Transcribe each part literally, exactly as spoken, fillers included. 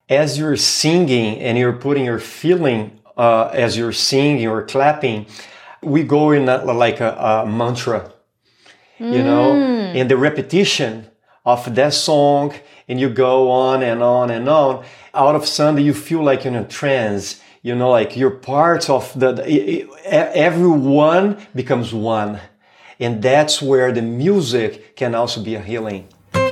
As you're singing and you're putting your feeling uh, as you're singing or clapping, we go in a, like a, a mantra, you mm. know, and the repetition of that song, and you go on and on and on. Out of sudden, you feel like in a trance, you know, like you're part of the, the everyone becomes one. And that's where the music can also be a healing.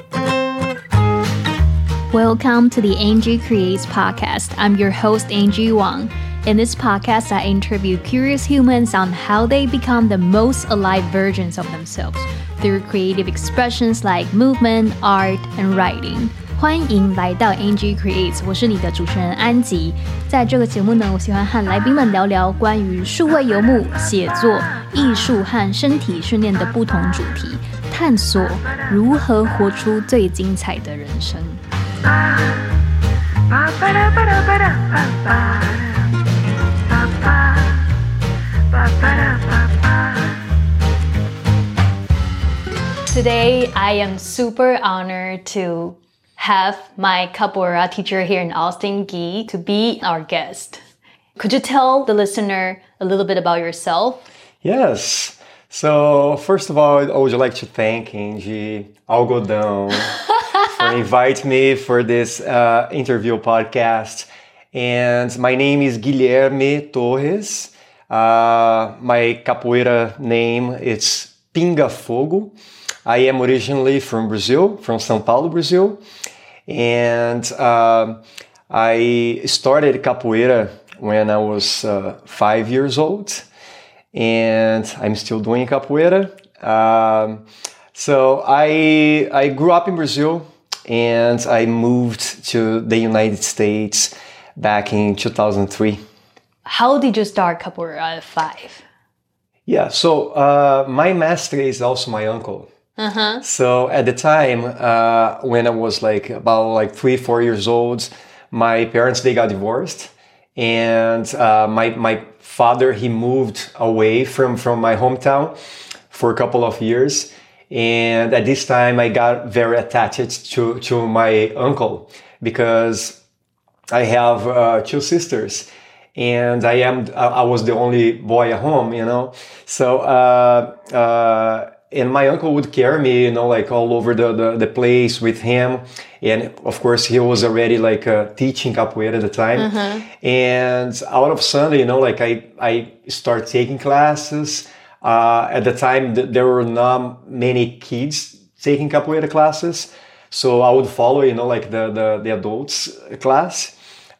Welcome to the Angie Creates podcast. I'm your host, Angie Wang. In this podcast, I interview curious humans on how they become the most alive versions of themselves through creative expressions like movement, art, and writing. 欢迎来到 Angie Creates， 我是你的主持人安吉。在这个节目呢，我喜欢和来宾们聊聊关于数位游牧、写作、艺术和身体训练的不同主题，探索如何活出最精彩的人生。Today, I am super honored to have my capoeira teacher here in Austin, Guy, to be our guest. Could you tell the listener a little bit about yourself? Yes. So, first of all, I would like to thank Angie Algodão for inviting me for this uh, interview podcast. And my name is Guilherme Torres. Uh, my capoeira name is Pinga Fogo. I am originally from Brazil, from São Paulo, Brazil. And uh, I started capoeira when I was uh, five years old. And I'm still doing capoeira. Um, so I, I grew up in Brazil and I moved to the United States back in two thousand three. How did you start capoeira at five? Yeah, so uh, my master is also my uncle. Uh-huh. So at the time, uh, when I was like about like three, four years old, my parents, they got divorced. And uh, my my father, he moved away from, from my hometown for a couple of years. And at this time, I got very attached to, to my uncle because I have uh, two sisters. And I am I was the only boy at home, you know. So uh, uh, and my uncle would carry me, you know, like all over the, the, the place with him. And of course, he was already like uh, teaching capoeira at the time. Uh-huh. And out of Sunday, you know, like I, I started taking classes. Uh, at the time, th- there were not many kids taking capoeira classes. So I would follow, you know, like the, the, the adults class.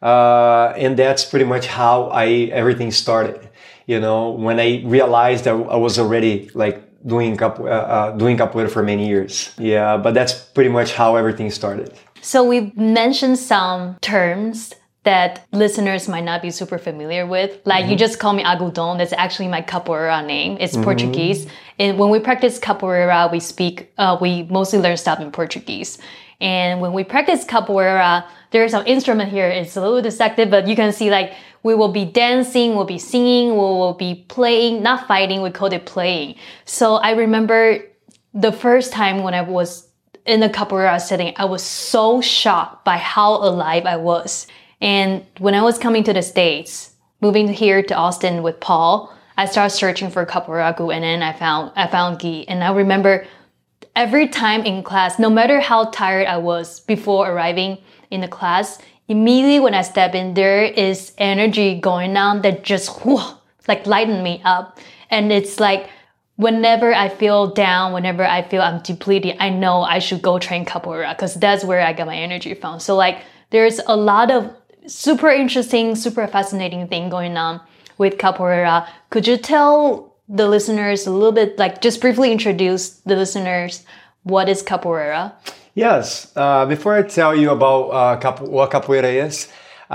Uh, and that's pretty much how I everything started. You know, when I realized that I was already like doing capo- uh, uh, doing capoeira for many years. Yeah, but that's pretty much how everything started. So we mentioned some terms that listeners might not be super familiar with. Like mm-hmm. you just call me Agudon. That's actually my capoeira name. It's mm-hmm. Portuguese. And when we practice capoeira, we speak, uh, we mostly learn stuff in Portuguese. And when we practice capoeira, there's some instrument here. It's a little deceptive, but you can see like we will be dancing, we'll be singing, we will be playing, not fighting, we called it playing. So I remember the first time when I was in the capoeira setting, I was so shocked by how alive I was. And when I was coming to the States, moving here to Austin with Paul, I started searching for capoeira gu, and then I found I found Guy. And I remember every time in class, no matter how tired I was before arriving in the class, immediately when I step in, there is energy going on that just whoo, like lighten me up. And it's like whenever I feel down, whenever I feel I'm depleted, I know I should go train capoeira because that's where I got my energy from. So like there's a lot of super interesting, super fascinating thing going on with capoeira. Could you tell the listeners a little bit, like just briefly introduce the listeners, what is capoeira? Yes. Uh, before I tell you about uh, capo- what capoeira is,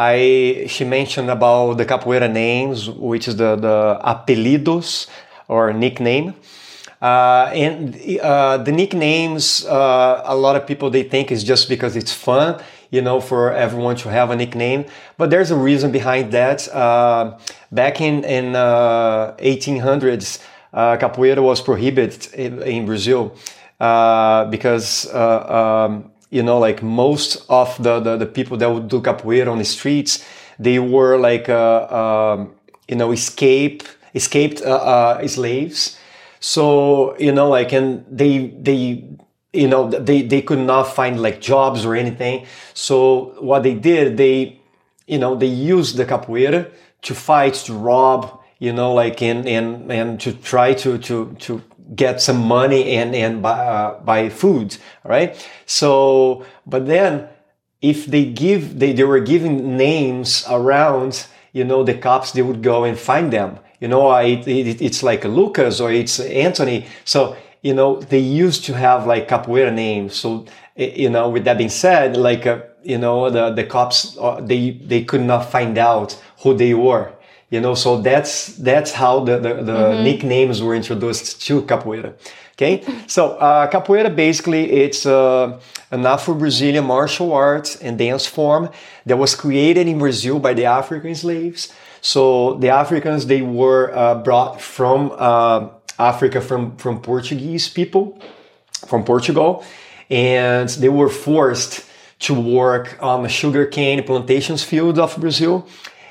I she mentioned about the capoeira names, which is the, the apelidos or nickname. Uh, and uh, the nicknames, uh, a lot of people, they think it's just because it's fun, you know, for everyone to have a nickname. But there's a reason behind that. Uh, back in, in uh, eighteen hundreds, uh, capoeira was prohibited in, in Brazil. Uh, because uh, um, you know, like most of the, the, the people that would do capoeira on the streets, they were like, uh, um, you know, escape, escaped uh, uh, slaves. So, you know, like, and they, they, you know, they, they could not find like jobs or anything. So what they did, they, you know, they used the capoeira to fight, to rob, you know, like, and, and, and to try to, to, to get some money and, and buy, uh, buy food. Right. So, but then if they give, they, they were giving names around, you know, the cops, they would go and find them. You know, it, it, it's like Lucas or it's Anthony. So, you know, they used to have like capoeira names. So, you know, with that being said, like, uh, you know, the, the cops, uh, they, they could not find out who they were. You know, so that's, that's how the, the, the mm-hmm. nicknames were introduced to capoeira. Okay. So, uh, capoeira basically, it's, uh, an Afro-Brazilian martial art and dance form that was created in Brazil by the African slaves. So the Africans, they were uh, brought from uh, Africa from, from Portuguese people, from Portugal, and they were forced to work on the sugarcane plantations field of Brazil,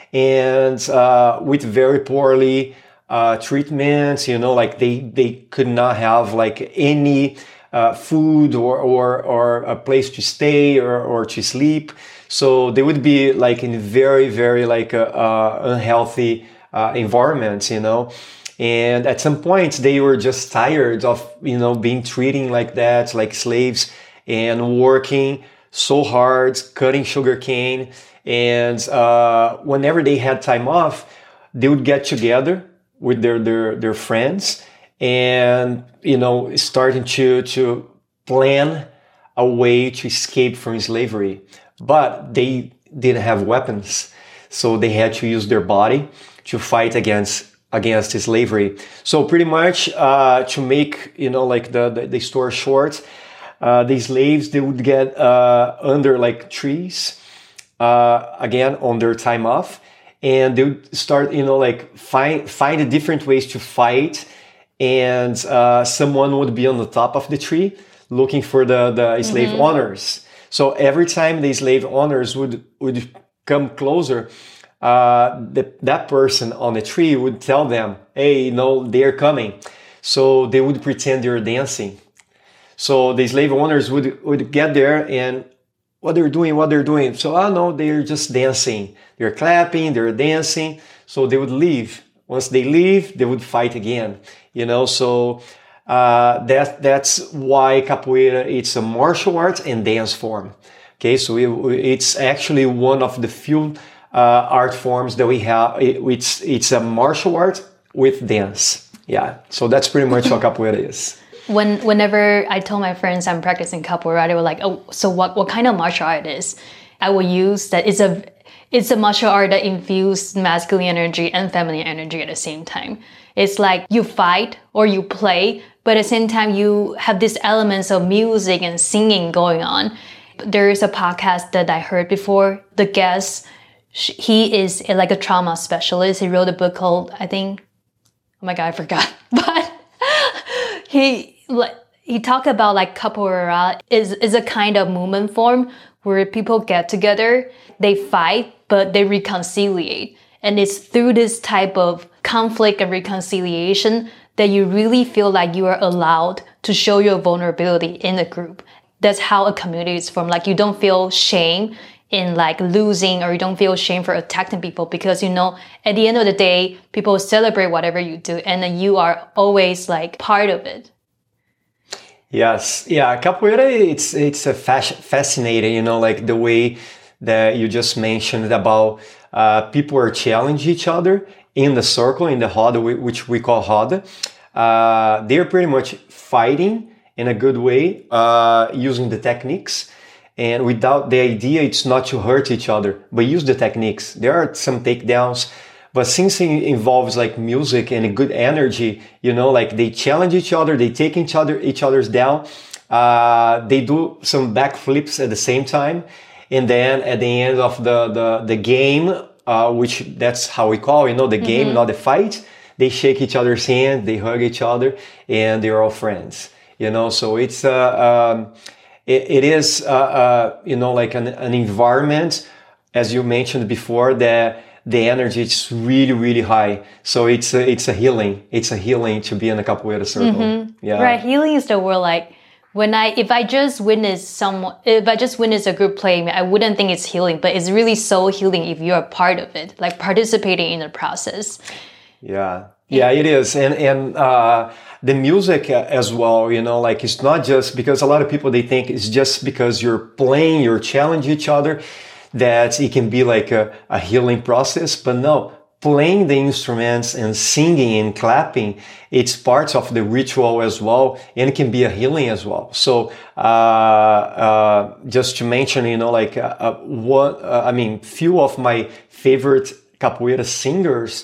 and uh, with very poorly uh, treatments, you know, like they, they could not have like any uh, food or, or, or a place to stay or, or to sleep. So they would be like in very, very like uh, uh, unhealthy uh, environments, you know. And at some point they were just tired of, you know, being treated like that, like slaves, and working so hard, cutting sugarcane. And uh, whenever they had time off, they would get together with their, their, their friends and, you know, starting to, to plan a way to escape from slavery. But they didn't have weapons, so they had to use their body to fight against against slavery. So pretty much uh, to make, you know, like the, the, the story short, uh, the slaves, they would get uh, under like trees, uh, again, on their time off, and they would start, you know, like find, find different ways to fight, and uh, someone would be on the top of the tree looking for the, the slave mm-hmm. owners. So every time the slave owners would, would come closer, uh, the, that person on the tree would tell them, hey, you know, they're coming. So they would pretend they're dancing. So the slave owners would, would get there and what they're doing, what they're doing. So, oh no, they're just dancing. They're clapping, they're dancing. So they would leave. Once they leave, they would fight again, you know, so... Uh, that, that's why capoeira, it's a martial art and dance form. Okay, so it, it's actually one of the few uh, art forms that we have. It, it's, it's a martial art with dance. Yeah, so that's pretty much what capoeira is. When, whenever I tell my friends I'm practicing capoeira, they were like, oh, so what, what kind of martial art is? I will use that it's a, it's a martial art that infuses masculine energy and feminine energy at the same time. It's like you fight or you play, but at the same time you have these elements of music and singing going on. There is a podcast that I heard before. The guest, he is like a trauma specialist. He wrote a book called, I think, oh my God, I forgot. But he he talked about like capoeira is, is a kind of movement form where people get together, they fight, but they reconciliate. And it's through this type of conflict and reconciliation that you really feel like you are allowed to show your vulnerability in a group. That's how a community is formed. Like you don't feel shame in like losing, or you don't feel shame for attacking people, because you know at the end of the day, people celebrate whatever you do and then you are always like part of it. Yes. Yeah. Capoeira, it's, it's a fasc- fascinating, you know, like the way that you just mentioned about uh, people are challenging each other in the circle, in the roda, which we call roda. Uh, they're pretty much fighting in a good way, uh, using the techniques. And without the idea, it's not to hurt each other, but use the techniques. There are some takedowns, but since it involves like music and a good energy, you know, like they challenge each other, they take each other, each other's down. Uh, they do some backflips at the same time. And then at the end of the, the, the game, uh, which that's how we call, you know, the game, mm-hmm. not the fight, they shake each other's hand, they hug each other, and they're all friends, you know, so it's, uh, um, it, it is, uh, uh, you know, like an, an environment, as you mentioned before, that the energy is really, really high. So it's a, it's a healing. It's a healing to be in a capoeira circle. Mm-hmm. Yeah. Right. Healing is the word. Like when I, if I just witness someone, if I just witness a group playing, I wouldn't think it's healing, but it's really so healing if you're a part of it, like participating in the process. Yeah. Yeah, it is. And, and, uh, the music as well, you know, like it's not just because a lot of people, they think it's just because you're playing, you're challenging each other, that it can be like a, a healing process. But no, playing the instruments and singing and clapping, it's part of the ritual as well, and it can be a healing as well. So uh, uh, just to mention, you know, like uh, uh, what uh, I mean, few of my favorite capoeira singers,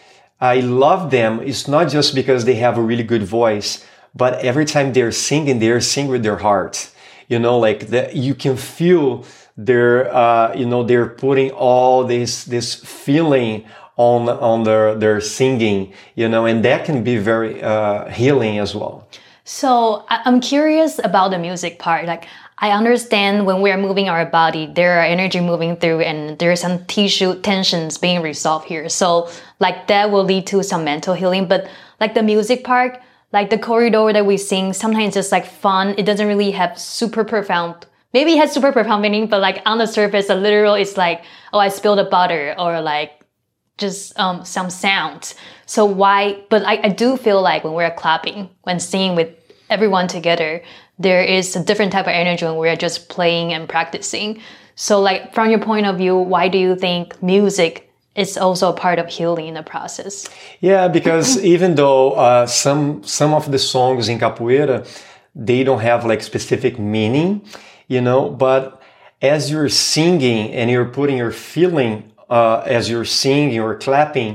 I love them. It's not just because they have a really good voice, but every time they're singing, they're singing with their heart. You know, like that you can feel they're, uh, you know, they're putting all this, this feeling on, on their, their singing, you know, and that can be very, uh, healing as well. So I'm curious about the music part. Like, I understand when we are moving our body, there are energy moving through and there are some tissue tensions being resolved here. So like that will lead to some mental healing. But like the music part, like the corridor that we sing, sometimes it's just like fun. It doesn't really have super profound, maybe it has super profound meaning, but like on the surface, the literal is like, oh, I spilled a butter, or like just um, some sound. So why, but I, I do feel like when we're clapping, when singing with everyone together, there is a different type of energy when we're just playing and practicing. So like from your point of view, why do you think music is also a part of healing in the process? Yeah, because even though uh, some some of the songs in capoeira, they don't have like specific meaning, you know, but as you're singing and you're putting your feeling uh, as you're singing or clapping,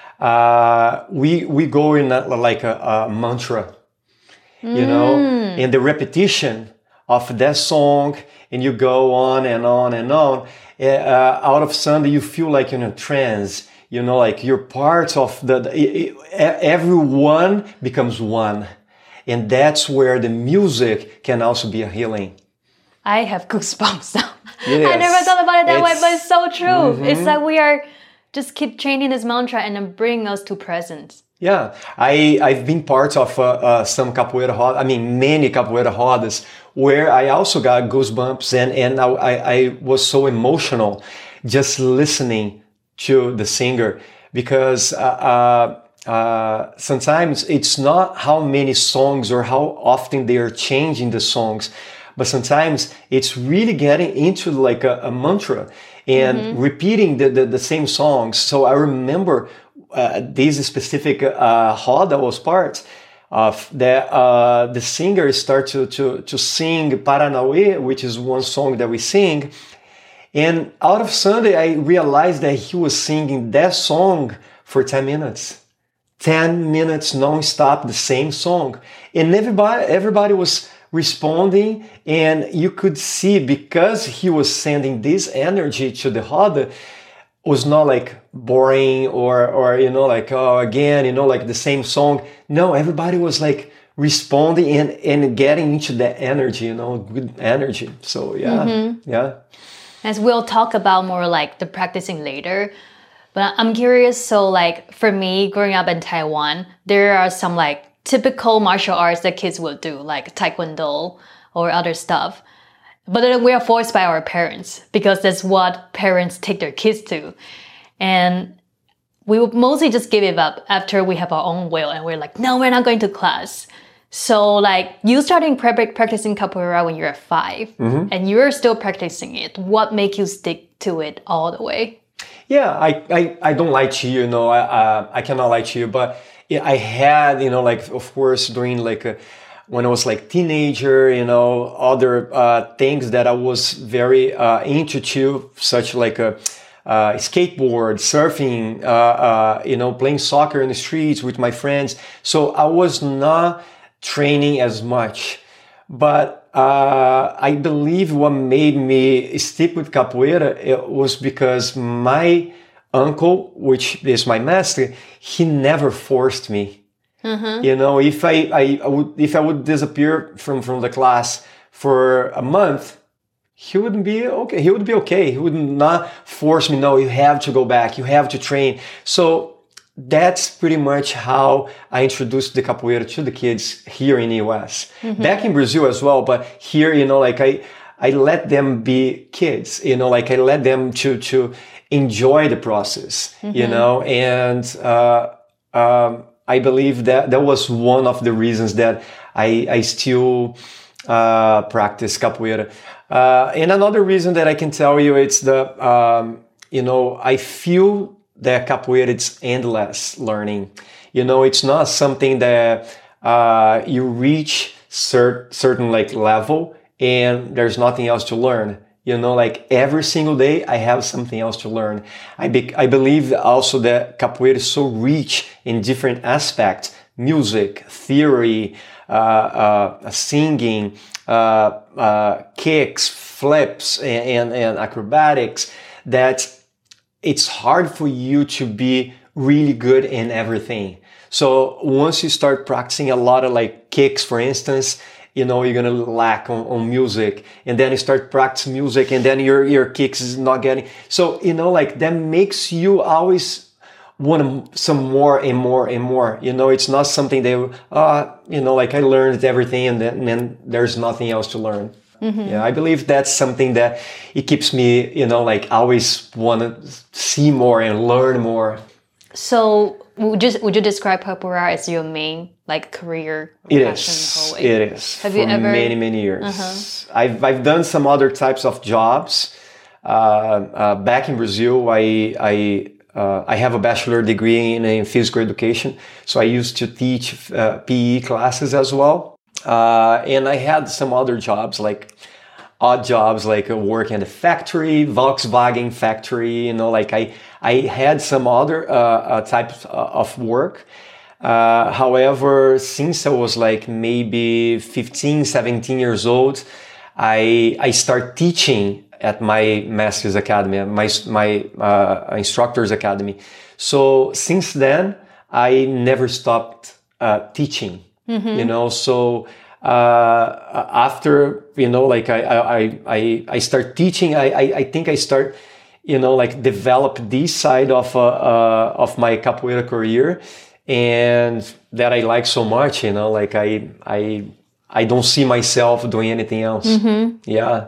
uh, we we go in a, like a, a mantra, mm. you know, and the repetition of that song, and you go on and on and on. Uh, out of Sunday, you feel like in a trance. You know, like you're part of the, the it, it, everyone becomes one, and that's where the music can also be a healing. I have goosebumps now. Yes. I never thought about it that it's, way, but it's so true. Mm-hmm. It's like we are just keep chanting this mantra and then bring us to presence. Yeah, I, I've been part of uh, uh, some capoeira rodas, I mean, many capoeira rodas, where I also got goosebumps, and, and I, I was so emotional just listening to the singer, because uh, uh, uh, sometimes it's not how many songs or how often they are changing the songs, but sometimes it's really getting into like a, a mantra and mm-hmm. repeating the, the, the same songs. So I remember uh, this specific uh, roda was part of that uh, the singer start to, to, to sing Paranauê, which is one song that we sing. And out of Sunday, I realized that he was singing that song for ten minutes. ten minutes non-stop, the same song. And everybody, everybody was responding, and you could see, because he was sending this energy to the roda, was not like boring or, or, you know, like, oh, again, you know, like the same song. No, everybody was like responding and, and getting into that energy, you know, good energy. So yeah, mm-hmm. yeah. As we'll talk about more like the practicing later, but I'm curious. So like for me, growing up in Taiwan, there are some like typical martial arts that kids will do, like Taekwondo or other stuff. But then we are forced by our parents, because that's what parents take their kids to. And we would mostly just give it up after we have our own will, and we're like, no, we're not going to class. So like you starting practicing capoeira when you're five, mm-hmm. and you're still practicing it. What make you stick to it all the way? Yeah, I, I, I don't lie to you, you know, I, uh, I cannot lie to you, but I had, you know, like, of course, during like a, when I was like teenager, you know, other uh, things that I was very uh, into too, such like a uh, skateboard, surfing, uh, uh, you know, playing soccer in the streets with my friends. So I was not training as much, but uh, I believe what made me stick with capoeira, it was because my uncle, which is my master, he never forced me. Mm-hmm. You know, if I, I, I would if I would disappear from, from the class for a month, he wouldn't be okay. He would be okay. He would not force me, no, you have to go back. You have to train. So that's pretty much how I introduced the capoeira to the kids here in the U S. Mm-hmm. Back in Brazil as well, but here, you know, like I, I let them be kids, you know, like I let them to, to enjoy the process, mm-hmm. you know, and, uh, um, I believe that that was one of the reasons that I, I still, uh, practice capoeira. Uh, and another reason that I can tell you, it's the, um, you know, I feel that capoeira, it's endless learning. You know, it's not something that, uh, you reach cert- certain like level and there's nothing else to learn. You know, like every single day I have something else to learn. I, be- I believe also that capoeira is so rich in different aspects, music, theory, uh, uh, singing, uh, uh, kicks, flips, and, and, and acrobatics, that it's hard for you to be really good in everything. So once you start practicing a lot of like kicks, for instance, you know, you're going to lack on, on music, and then you start practicing music and then your, your kicks is not getting, so, you know, like that makes you always want some more and more and more. You know, it's not something that, uh, you know, like I learned everything and then, and then there's nothing else to learn. Mm-hmm. Yeah, I believe that's something that it keeps me, you know, like always want to see more and learn more. So would you, would you describe capoeira as your main like career? It is. It is. Have for you ever? many, many years. Uh-huh. I've, I've done some other types of jobs. Uh, uh, back in Brazil, I, I, uh, I have a bachelor degree in, in physical education. So I used to teach uh, P E classes as well. Uh, and I had some other jobs, like odd jobs, like uh, work in a factory, Volkswagen factory, you know, like I, I had some other uh, uh, types of work. Uh, however, since I was like maybe fifteen, seventeen years old, I, I started teaching at my master's academy, my, my uh, instructor's academy. So since then, I never stopped uh, teaching. Mm-hmm. You know, so uh, after, you know, like I I I I start teaching, I I, I think I start, you know, like develop this side of uh, uh, of my capoeira career, and that I like so much. You know, like I I I don't see myself doing anything else. Mm-hmm. Yeah.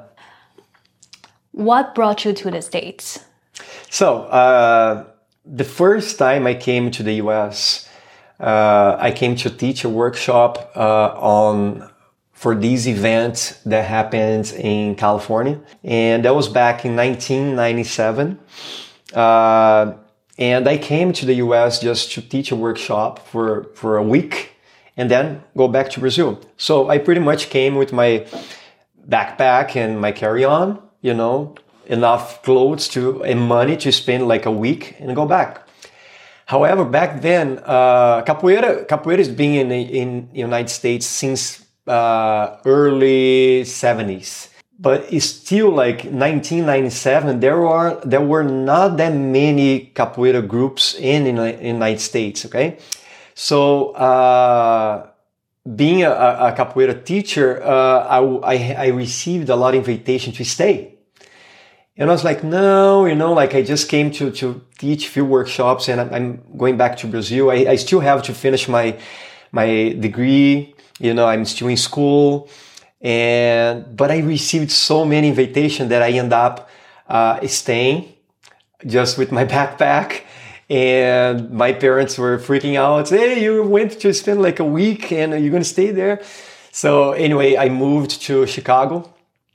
What brought you to the States? So uh, the first time I came to the U S, Uh, I came to teach a workshop uh, on for this event that happened in California, and that was back in nineteen ninety-seven. Uh, and I came to the U S just to teach a workshop for for a week, and then go back to Brazil. So I pretty much came with my backpack and my carry-on, you know, enough clothes to and money to spend like a week and go back. However, back then, uh, capoeira, capoeira is being in in the United States since uh, early seventies. But it's still like nineteen ninety-seven, there are there were not that many capoeira groups in the United States, okay? So uh, being a, a capoeira teacher, uh, I, I, I received a lot of invitation to stay. And I was like, no, you know, like I just came to, to teach a few workshops and I'm, I'm going back to Brazil. I, I still have to finish my, my degree. You know, I'm still in school. And, but I received so many invitations that I end up, uh, staying just with my backpack. And my parents were freaking out. Hey, you went to spend like a week and you're going to stay there. So anyway, I moved to Chicago.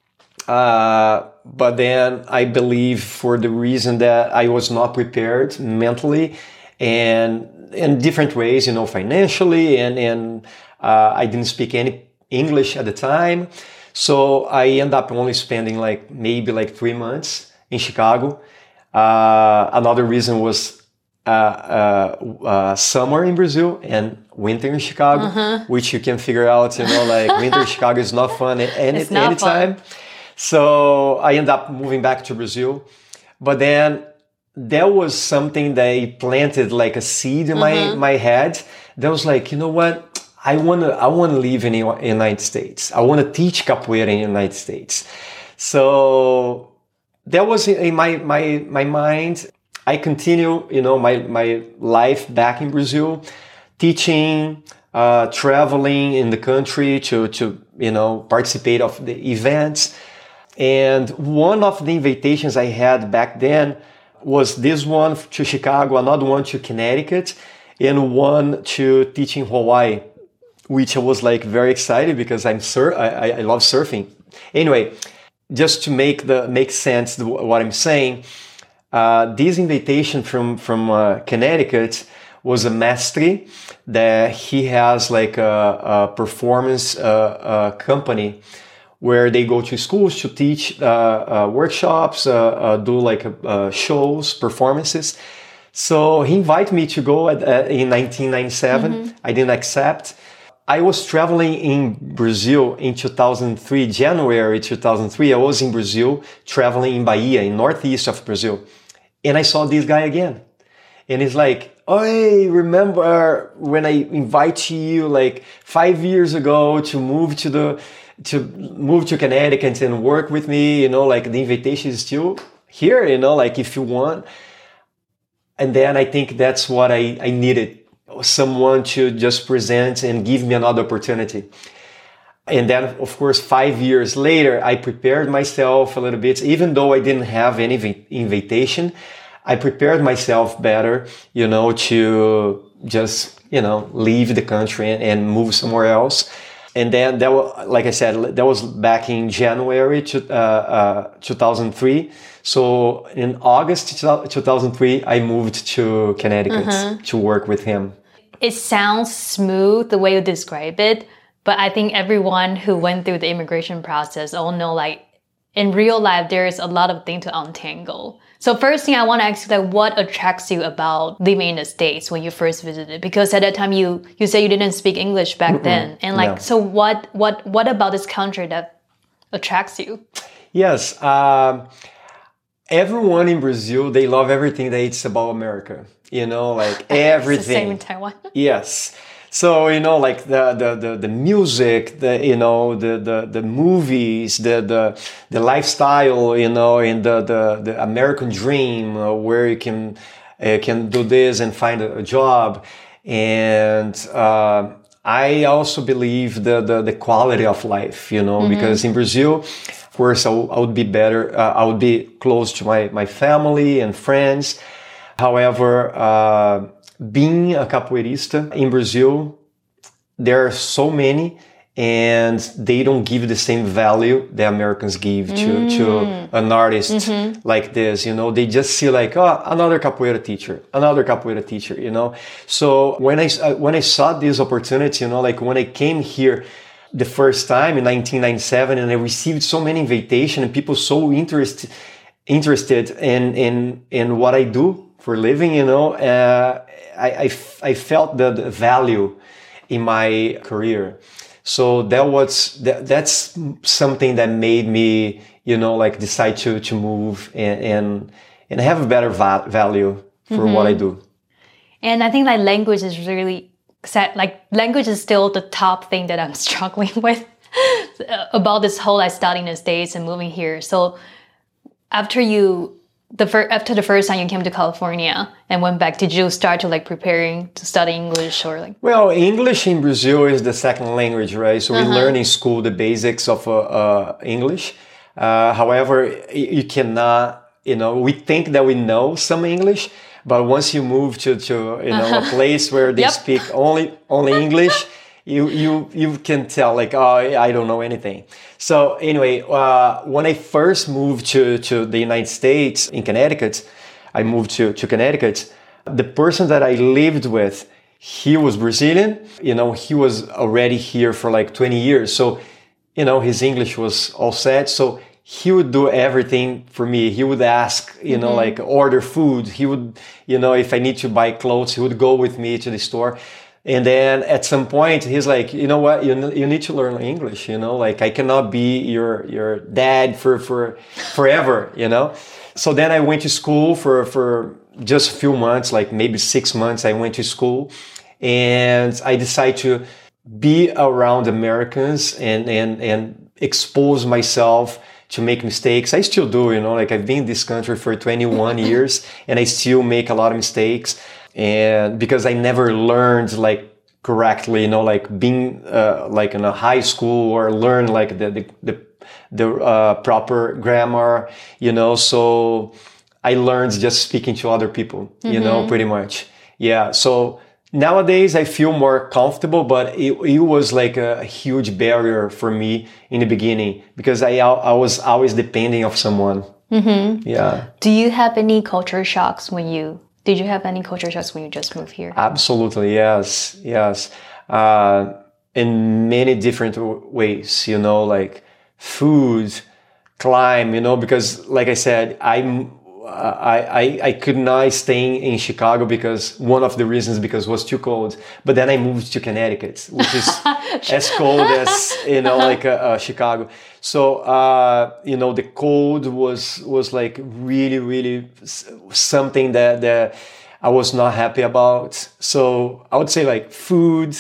Uh, but then I believe for the reason that I was not prepared mentally and in different ways, you know, financially and, and, uh, I didn't speak any English at the time. So I ended up only spending like maybe like three months in Chicago. Uh, another reason was, uh, uh, uh, summer in Brazil and winter in Chicago, uh-huh. which you can figure out, you know, like winter in Chicago is not fun at any, it's not anytime. Fun. So I ended up moving back to Brazil, but then there was something that planted like a seed in my, uh-huh. my head. That was like, you know what? I want to I want to live in the United States. I want to teach capoeira in the United States. So that was in my my my mind. I continue, you know, my my life back in Brazil, teaching, uh, traveling in the country to to you know participate of the events. And one of the invitations I had back then was this one to Chicago, another one to Connecticut, and one to teach in Hawaii, which I was like very excited because I'm sur- I, I love surfing. Anyway, just to make the make sense to what I'm saying, uh, this invitation from from uh, Connecticut was a mestre that he has like a, a performance uh, uh, company where they go to schools to teach uh, uh, workshops, uh, uh, do like uh, shows, performances. So he invited me to go at, uh, in nineteen ninety-seven. Mm-hmm. I didn't accept. I was traveling in Brazil in two thousand three, January two thousand three. I was in Brazil, traveling in Bahia, in northeast of Brazil. And I saw this guy again. And he's like, oh, hey, remember when I invited you like five years ago to move to the to move to Connecticut and work with me, you know, like the invitation is still here, you know, like if you want. And then I think that's what I, I needed, someone to just present and give me another opportunity. And then, of course, five years later, I prepared myself a little bit, even though I didn't have any invitation, I prepared myself better, you know, to just, you know, leave the country and, and move somewhere else. And then that was, like I said, that was back in January to, uh, uh, two thousand three. So in August two thousand three, I moved to Connecticut mm-hmm. to work with him. It sounds smooth the way you describe it, but I think everyone who went through the immigration process all know like in real life, there is a lot of things to untangle. So first thing I want to ask you, like, what attracts you about living in the States when you first visited? Because at that time you you said you didn't speak English back mm-hmm. then, and like, no. so what what what about this country that attracts you? Yes, um, everyone in Brazil, they love everything that it's about America. You know, like everything. It's the same in Taiwan. Yes. So, you know, like the, the, the, the music, the, you know, the, the, the movies, the, the, the lifestyle, you know, and the, the, the American dream uh, where you can, uh, can do this and find a, a job. And, uh, I also believe the, the, the quality of life, you know, mm-hmm. because in Brazil, of course, I, w- I would be better. Uh, I would be close to my, my family and friends. However, uh, being a capoeirista in Brazil, there are so many, and they don't give the same value that Americans give to, mm. to an artist mm-hmm. like this. You know, they just see like, oh, another capoeira teacher, another capoeira teacher. You know, so when I when I saw this opportunity, you know, like when I came here the first time in nineteen ninety-seven, and I received so many invitations and people so interested interested in in in what I do for a living, you know, uh, I, I, I felt the, the value in my career. So that was, that, that's something that made me, you know, like decide to, to move and, and, and have a better va- value for mm-hmm. what I do. And I think like language is really, like language is still the top thing that I'm struggling with about this whole like studying in the States and moving here. So after you, The fir- after the first time you came to California and went back, did you start to like preparing to study English or like? Well, English in Brazil is the second language, right? So uh-huh. we learn in school the basics of uh, uh, English. Uh, however, you cannot, you know, we think that we know some English, but once you move to, to you know, uh-huh. a place where they yep. speak only only English, you you you can tell like, oh, I don't know anything. So anyway, uh, when I first moved to, to the United States in Connecticut, I moved to, to Connecticut. The person that I lived with, he was Brazilian. You know, he was already here for like twenty years. So, you know, his English was all set. So he would do everything for me. He would ask, you know, mm-hmm. like order food. He would, you know, if I need to buy clothes, he would go with me to the store. And then at some point, he's like, you know what, you you need to learn English, you know, like I cannot be your your dad for, for forever, you know. So then I went to school for, for just a few months, like maybe six months, I went to school. And I decided to be around Americans and, and, and expose myself to make mistakes. I still do, you know, like I've been in this country for twenty-one years and I still make a lot of mistakes. And because I never learned like correctly, you know, like being uh, like in a high school or learn like the, the, the, the uh, proper grammar, you know, so I learned just speaking to other people, mm-hmm. you know, pretty much. Yeah. So nowadays I feel more comfortable, but it, it was like a huge barrier for me in the beginning because I, I was always depending of someone. Mm-hmm. Yeah. Do you have any culture shocks when you, did you have any culture shocks when you just moved here? Absolutely. Yes. Yes. Uh, in many different ways, you know, like food, climb, you know, because like I said, I'm, I, I, I could not stay in Chicago because one of the reasons because it was too cold. But then I moved to Connecticut, which is as cold as, you know, like uh, uh, Chicago. So, uh, you know, the cold was, was like really, really something that, that I was not happy about. So I would say like food,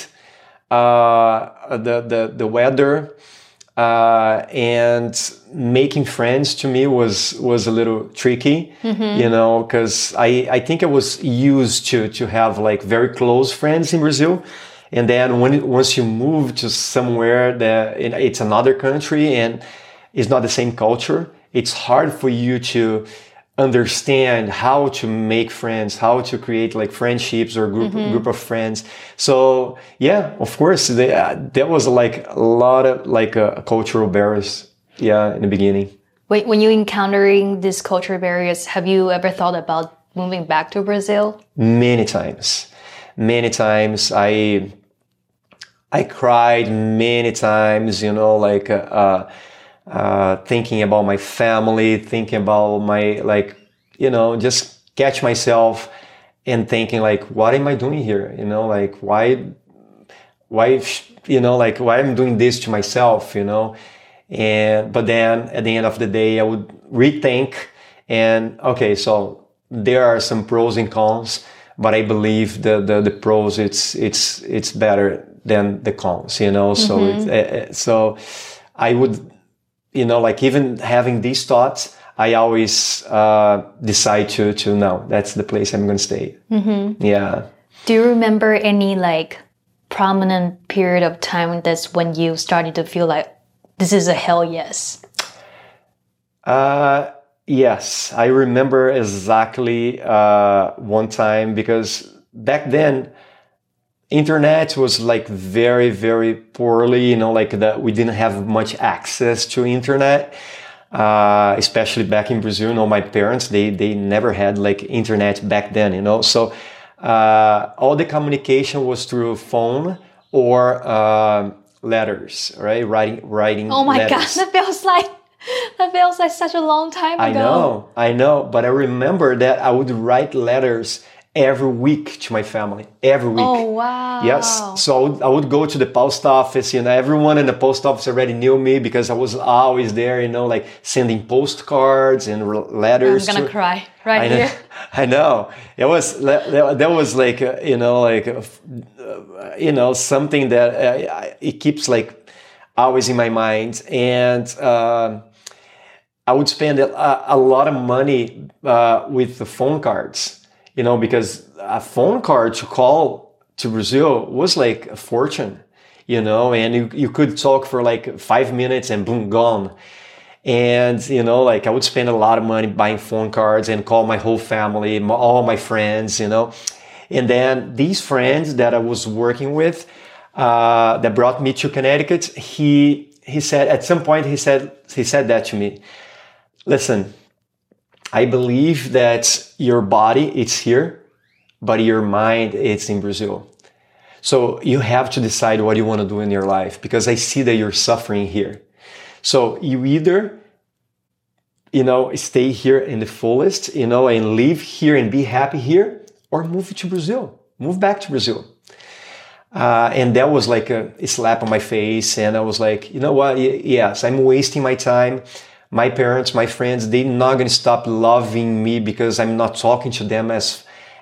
uh, the, the, the weather, Uh, and making friends to me was was a little tricky, mm-hmm. you know, because I, I think I was used to to have like very close friends in Brazil, and then when it, once you move to somewhere that it's another country and it's not the same culture, it's hard for you to understand how to make friends, how to create like friendships or group mm-hmm. group of friends. So yeah, of course, they, uh, there was like a lot of like uh, cultural barriers. Yeah, in the beginning. When when you encountering these cultural barriers, have you ever thought about moving back to Brazil? Many times, many times. I I cried many times. You know, like. Uh, uh, Uh, thinking about my family, thinking about my, like, you know, just catch myself and thinking like, what am I doing here? You know, like, why, why, you know, like, why I'm doing this to myself, you know? And, but then at the end of the day, I would rethink and, okay, so there are some pros and cons, but I believe the, the, the pros, it's, it's, it's better than the cons, you know? So, mm-hmm. it, uh, so I would, you know, like even having these thoughts, I always uh, decide to, to no, that's the place I'm going to stay. Mm-hmm. Yeah. Do you remember any like prominent period of time that's when you started to feel like this is a hell yes? Uh, yes, I remember exactly uh, one time because back then, internet was like very, very poorly, you know, like that we didn't have much access to internet, uh, especially back in Brazil. You know, my parents, they, they never had like internet back then, you know, so uh, all the communication was through phone or uh, letters, right? Writing, writing Oh my letters. God, that feels like, that feels like such a long time ago. I know, I know, but I remember that I would write letters every week to my family, every week. Oh, wow. Yes. So I would, I would go to the post office, you know, everyone in the post office already knew me because I was always there, you know, like sending postcards and letters. I'm going to cry right I know, here. I know. It was, that was like, you know, like, you know, something that uh, it keeps like always in my mind. And uh, I would spend a, a lot of money uh, with the phone cards. You know, because a phone card to call to Brazil was like a fortune, you know, and you, you could talk for like five minutes and boom, gone. And, you know, like I would spend a lot of money buying phone cards and call my whole family, my, all my friends, you know. And then these friends that I was working with, uh, that brought me to Connecticut, he, he said, at some point he said, he said that to me, listen, I believe that your body, it's here, but your mind, it's in Brazil. So you have to decide what you want to do in your life because I see that you're suffering here. So you either, you know, stay here in the fullest, you know, and live here and be happy here, or move to Brazil, move back to Brazil. Uh, and that was like a, a slap on my face. And I was like, you know what? Y- yes, I'm wasting my time. My parents, my friends, they're not going to stop loving me because I'm not talking to them as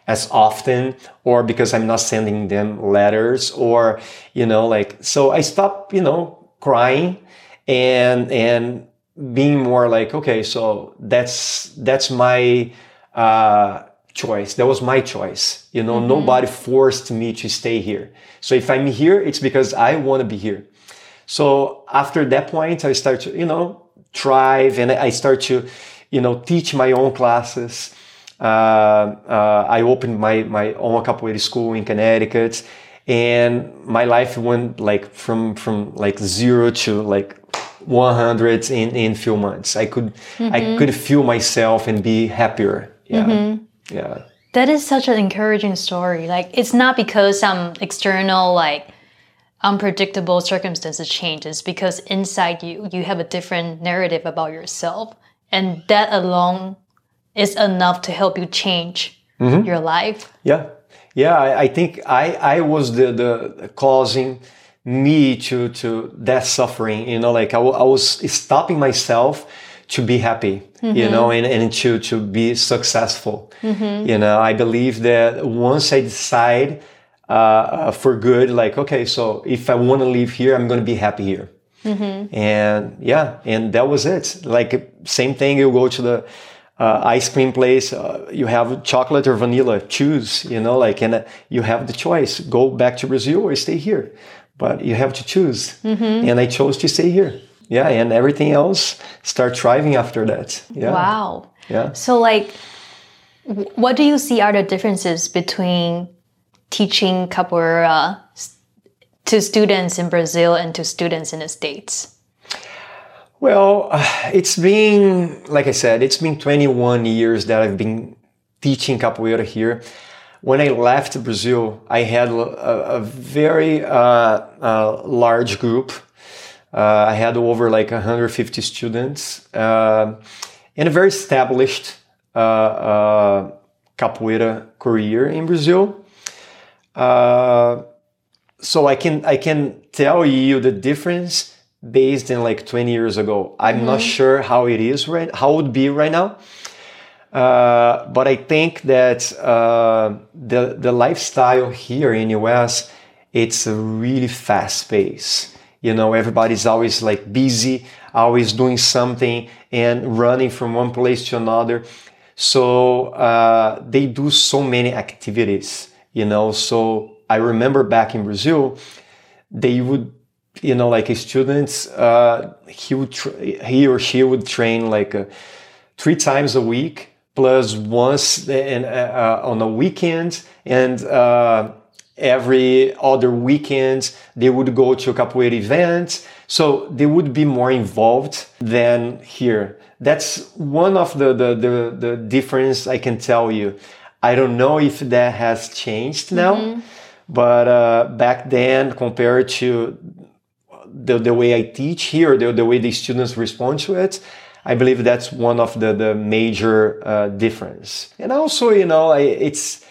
as often, or because I'm not sending them letters, or, you know, like, so I stopped, you know, crying and, and being more like, okay, so that's, that's my, uh, choice. That was my choice. You know, mm-hmm. Nobody forced me to stay here. So if I'm here, it's because I want to be here. So after that point, I start to, you know, thrive, and I start to, you know, teach my own classes. Uh, uh, I opened my, my own capoeira school in Connecticut, and my life went like from, from like zero to like one hundred in, in few months. I could, mm-hmm. I could feel myself and be happier. Yeah. Mm-hmm. Yeah. That is such an encouraging story. Like, it's not because some external, like, unpredictable circumstances changes, because inside you, you have a different narrative about yourself. And that alone is enough to help you change mm-hmm. your life. Yeah. Yeah. I, I think I, I was the, the causing me to, to that suffering, you know, like I, w- I was stopping myself to be happy, mm-hmm. you know, and, and to, to be successful. Mm-hmm. You know, I believe that once I decide uh, uh, for good, like, okay, so if I want to live here, I'm going to be happy here. Mm-hmm. And yeah, and that was it. Like, same thing, you go to the uh, ice cream place, uh, you have chocolate or vanilla, choose, you know, like, and uh, you have the choice, go back to Brazil or stay here. But you have to choose. Mm-hmm. And I chose to stay here. Yeah, and everything else start thriving after that. Yeah. Wow. Yeah. So, like, what do you see are the differences between teaching capoeira to students in Brazil and to students in the States? Well, it's been, like I said, it's been twenty-one years that I've been teaching capoeira here. When I left Brazil, I had a, a very uh, uh, large group. Uh, I had over like one hundred fifty students uh, and a very established uh, uh, capoeira career in Brazil. Uh, so I can I can tell you the difference based in like twenty years ago. I'm mm-hmm. not sure how it is right, how it would be right now. Uh, but I think that uh, the the lifestyle here in U S, it's a really fast pace. You know, everybody's always like busy, always doing something and running from one place to another. So uh, they do so many activities, you know. So I remember back in Brazil, they would, you know, like students, uh, he would tra- he or she would train like uh, three times a week, plus once in, uh, on a weekend, and uh, every other weekend they would go to a capoeira event. So they would be more involved than here. That's one of the, the, the, the difference I can tell you. I don't know if that has changed now, mm-hmm. but uh, back then compared to the, the way I teach here, the, the way the students respond to it, I believe that's one of the, the major uh, difference. And also, you know, I, it's,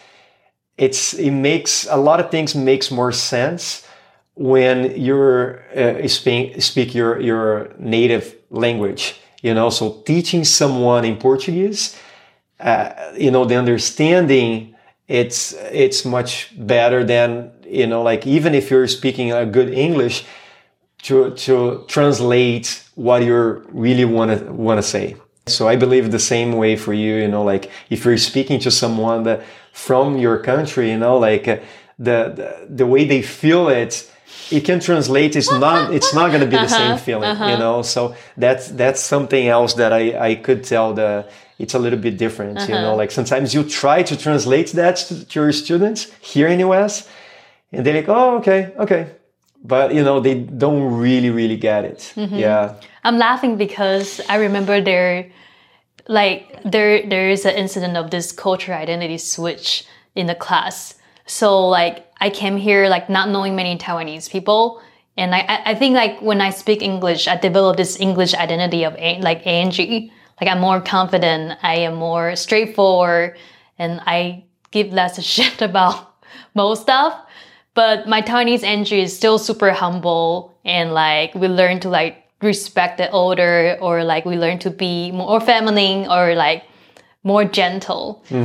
it's, it makes, a lot of things makes more sense when you're uh, speak, speak your, your native language, you know, so teaching someone in Portuguese, uh, you know, the understanding, it's, it's much better than, you know, like even if you're speaking a good English, to to translate what you really want to want to say. So I believe the same way for you, you know, like if you're speaking to someone that from your country, you know, like uh, the, the the way they feel it, it can translate. It's not it's not going to be the uh-huh, same feeling, uh-huh. you know. So that's that's something else that I I could tell the it's a little bit different, uh-huh. you know. Like sometimes you try to translate that to, to your students here in U S, and they're like, oh, okay, okay. But, you know, they don't really, really get it. Mm-hmm. Yeah. I'm laughing because I remember there, like, there there is an incident of this cultural identity switch in the class. So, like, I came here, like, not knowing many Taiwanese people. And I, I think, like, when I speak English, I develop this English identity of, like, Angie. Like, I'm more confident, I am more straightforward, and I give less a shit about most stuff. But my Taiwanese Angie is still super humble, and like we learn to like respect the older, or like we learn to be more feminine or like more gentle. Mm-hmm.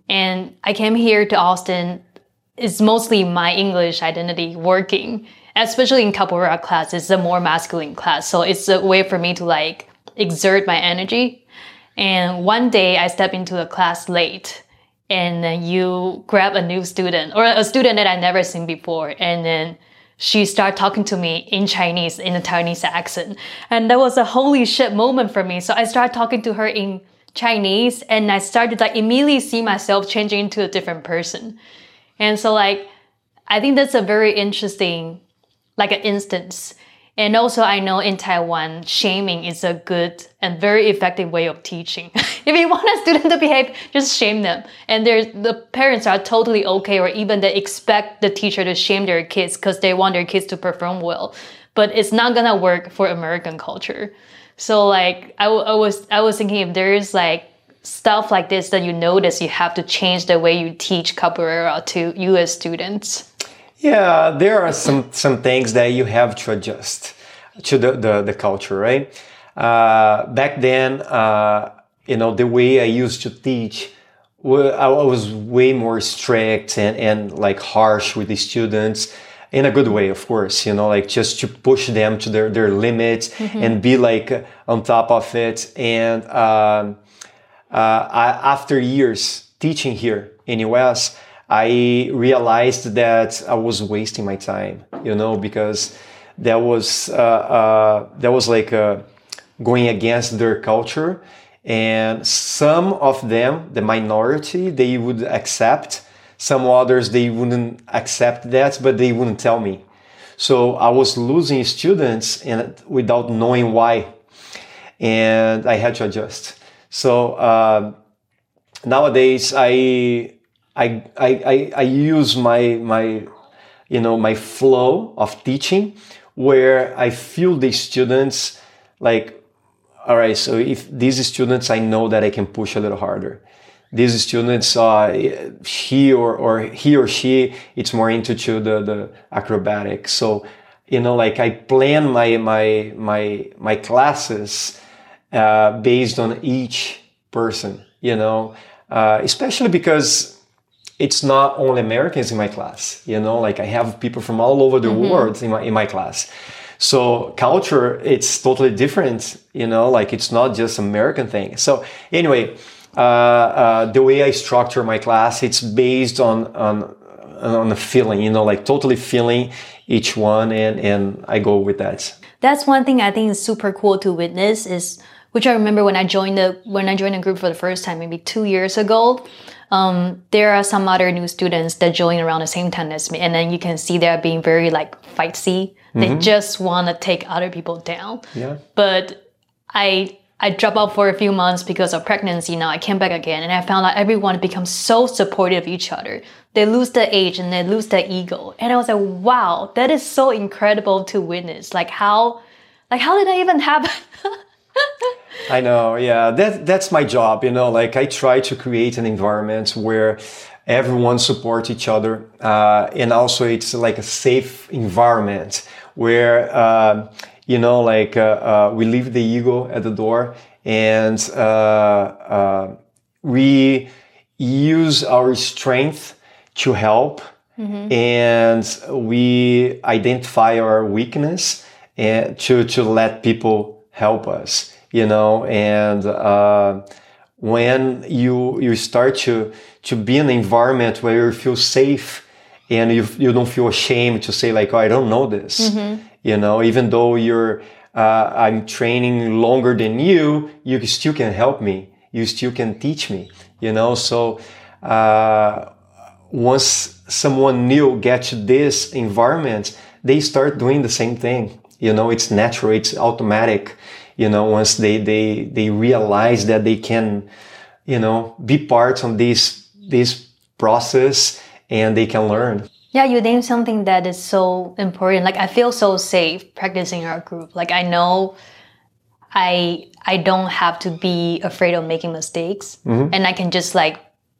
And I came here to Austin. It's mostly my English identity working, especially in capoeira class. It's a more masculine class. So it's a way for me to like exert my energy. And one day I step into a class late, and then you grab a new student or a student that I never seen before. And then she started talking to me in Chinese, in a Chinese accent. And that was a holy shit moment for me. So I started talking to her in Chinese, and I started like immediately see myself changing into a different person. And so like, I think that's a very interesting, like an instance. And also I know in Taiwan, shaming is a good and very effective way of teaching. If you want a student to behave, just shame them. And there's, the parents are totally okay, or even they expect the teacher to shame their kids because they want their kids to perform well. But it's not gonna work for American culture. So like, I, I was I was thinking if there's like stuff like this that you notice, you have to change the way you teach capoeira to U S students. Yeah, there are some, some things that you have to adjust to the, the, the culture, right? Uh, back then, uh, you know, the way I used to teach, I was way more strict and, and like harsh with the students. In a good way, of course, you know, like just to push them to their, their limits mm-hmm. and be like uh, on top of it. And um, uh, I, after years teaching here in U S, I realized that I was wasting my time, you know, because that was, uh, uh, that was like uh, going against their culture. And some of them, the minority, they would accept. Some others, they wouldn't accept that, but they wouldn't tell me. So I was losing students and without knowing why. And I had to adjust. So uh, nowadays, I, I, I, I use my, my, you know, my flow of teaching where I feel the students like, all right, so if these students, I know that I can push a little harder. These students, uh, he or, or he or she, it's more into to the, the acrobatics. So, you know, like I plan my, my, my, my classes, uh, based on each person, you know, uh, especially because it's not only Americans in my class, you know, like I have people from all over the mm-hmm. world in my, in my class. So culture, it's totally different, you know, like it's not just American thing. So anyway, Uh, uh, the way I structure my class, it's based on, on, on the feeling, you know, like totally feeling each one, and, and I go with that. That's one thing I think is super cool to witness is, which I remember when I joined the, when I joined the group for the first time, maybe two years ago, um, there are some other new students that join around the same time as me. And then you can see they're being very like fightsy. They mm-hmm. just want to take other people down. Yeah. But I, I dropped out for a few months because of pregnancy. Now I came back again, and I found out everyone becomes so supportive of each other. They lose their age and they lose their ego. And I was like, wow, that is so incredible to witness. Like how, like how did that even happen? I know, yeah, that that's my job. You know, like I try to create an environment where everyone supports each other, uh, and also it's like a safe environment where. Uh, You know, like uh, uh, we leave the ego at the door, and uh, uh, we use our strength to help, mm-hmm. and we identify our weakness and to to let people help us. You know, and uh, when you you start to to be in an environment where you feel safe and you you don't feel ashamed to say like, oh, I don't know this. Mm-hmm. You know, even though you're, uh, I'm training longer than you, you still can help me. You still can teach me, you know? So, uh, once someone new gets to this environment, they start doing the same thing. You know, it's natural, it's automatic. You know, once they, they, they realize that they can, you know, be part of this, this process and they can learn. Yeah, you named something that is so important. Like I feel so safe practicing our group. Like I know I I don't have to be afraid of making mistakes. Mm-hmm. And I can just like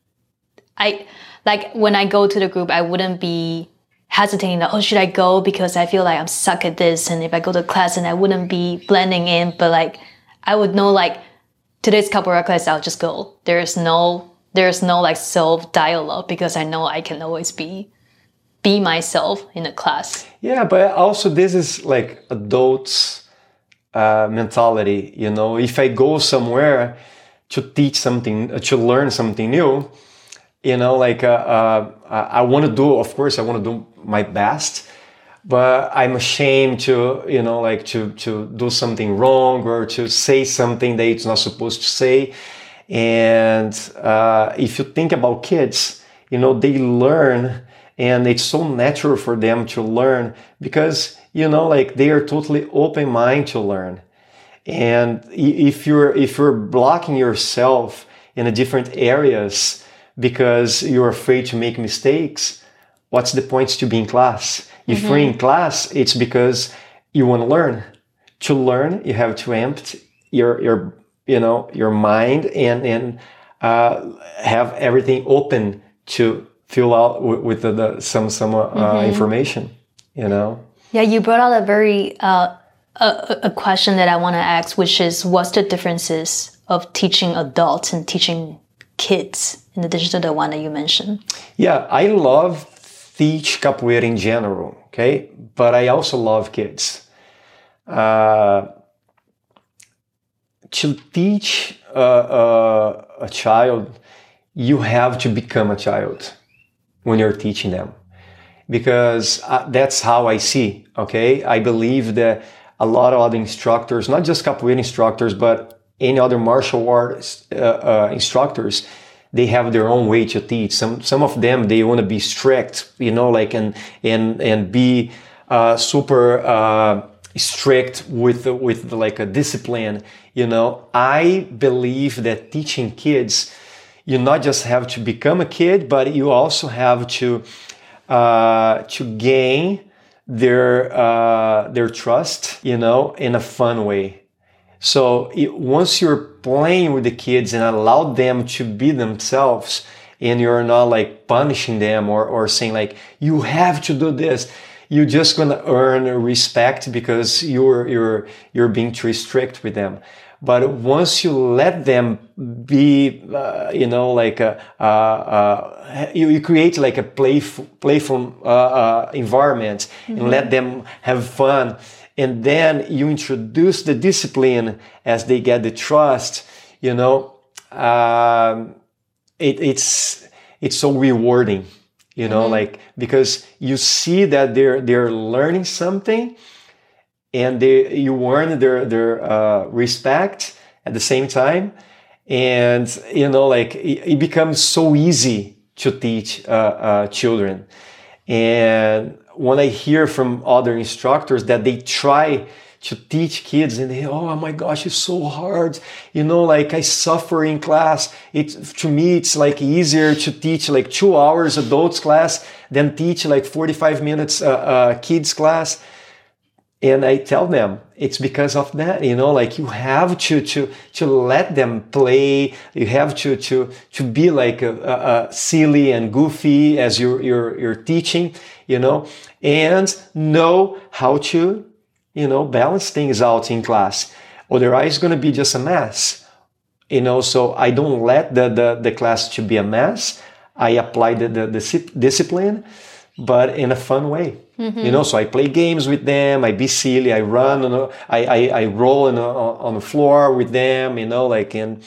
I like when I go to the group, I wouldn't be hesitating that, oh, should I go because I feel like I'm stuck at this, and if I go to class and I wouldn't be blending in, but like I would know like today's capoeira class, I'll just go. There's no there's no like self dialogue because I know I can always be be myself in the class. Yeah, but also this is like adults uh, mentality. You know, if I go somewhere to teach something, uh, to learn something new, you know, like uh, uh, I want to do, of course, I want to do my best, but I'm ashamed to, you know, like to to do something wrong or to say something that it's not supposed to say. And uh, if you think about kids, you know, they learn, and it's so natural for them to learn because, you know, like they are totally open mind to learn. And if you're if you're blocking yourself in a different areas because you're afraid to make mistakes, what's the point to be in class? If mm-hmm. you're in class, it's because you want to learn. To learn, you have to empty your your you know your mind and and uh, have everything open to fill out with, with the, the, some some uh, mm-hmm. information. You know. Yeah, you brought out a very uh, a, a question that I want to ask, which is, what's the differences of teaching adults and teaching kids in addition to the one that you mentioned? Yeah, I love teach capoeira in general, okay? But I also love kids. Uh, to teach uh, uh, a child, you have to become a child when you're teaching them. Because uh, that's how I see, okay? I believe that a lot of other instructors, not just capoeira instructors, but any other martial arts uh, uh, instructors, they have their own way to teach. Some some of them, they want to be strict, you know, like and and and be uh, super uh, strict with with like a discipline. You know, I believe that teaching kids, you not just have to become a kid, but you also have to uh, to gain their uh, their trust, you know, in a fun way. So it, once you're playing with the kids and allow them to be themselves, and you're not like punishing them or, or saying like, you have to do this, you're just going to earn respect because you're, you're, you're being too strict with them. But once you let them be, uh, you know, like a, uh, uh, you, you create like a playful, playful uh, uh, environment mm-hmm. and let them have fun. And then you introduce the discipline as they get the trust, you know, um, it, it's, it's so rewarding, you know, mm-hmm. like, because you see that they're, they're learning something and they, you earn their, their, uh, respect at the same time. And, you know, like it, it becomes so easy to teach, uh, uh, children. And when I hear from other instructors that they try to teach kids and they, oh my gosh, it's so hard. You know, like I suffer in class. It's, to me, it's like easier to teach like two hours adults class than teach like forty-five minutes uh, uh, kids class. And I tell them it's because of that, you know, like you have to, to, to let them play. You have to, to, to be like a, a, a silly and goofy as you're, you're, you're teaching, you know, and know how to, you know, balance things out in class. Otherwise it's going to be just a mess, you know, so I don't let the, the, the class to be a mess. I apply the, the, the discipline, but in a fun way. Mm-hmm. You know, so I play games with them, I be silly, I run, on a, I, I, I roll on, a, on the floor with them, you know, like, and,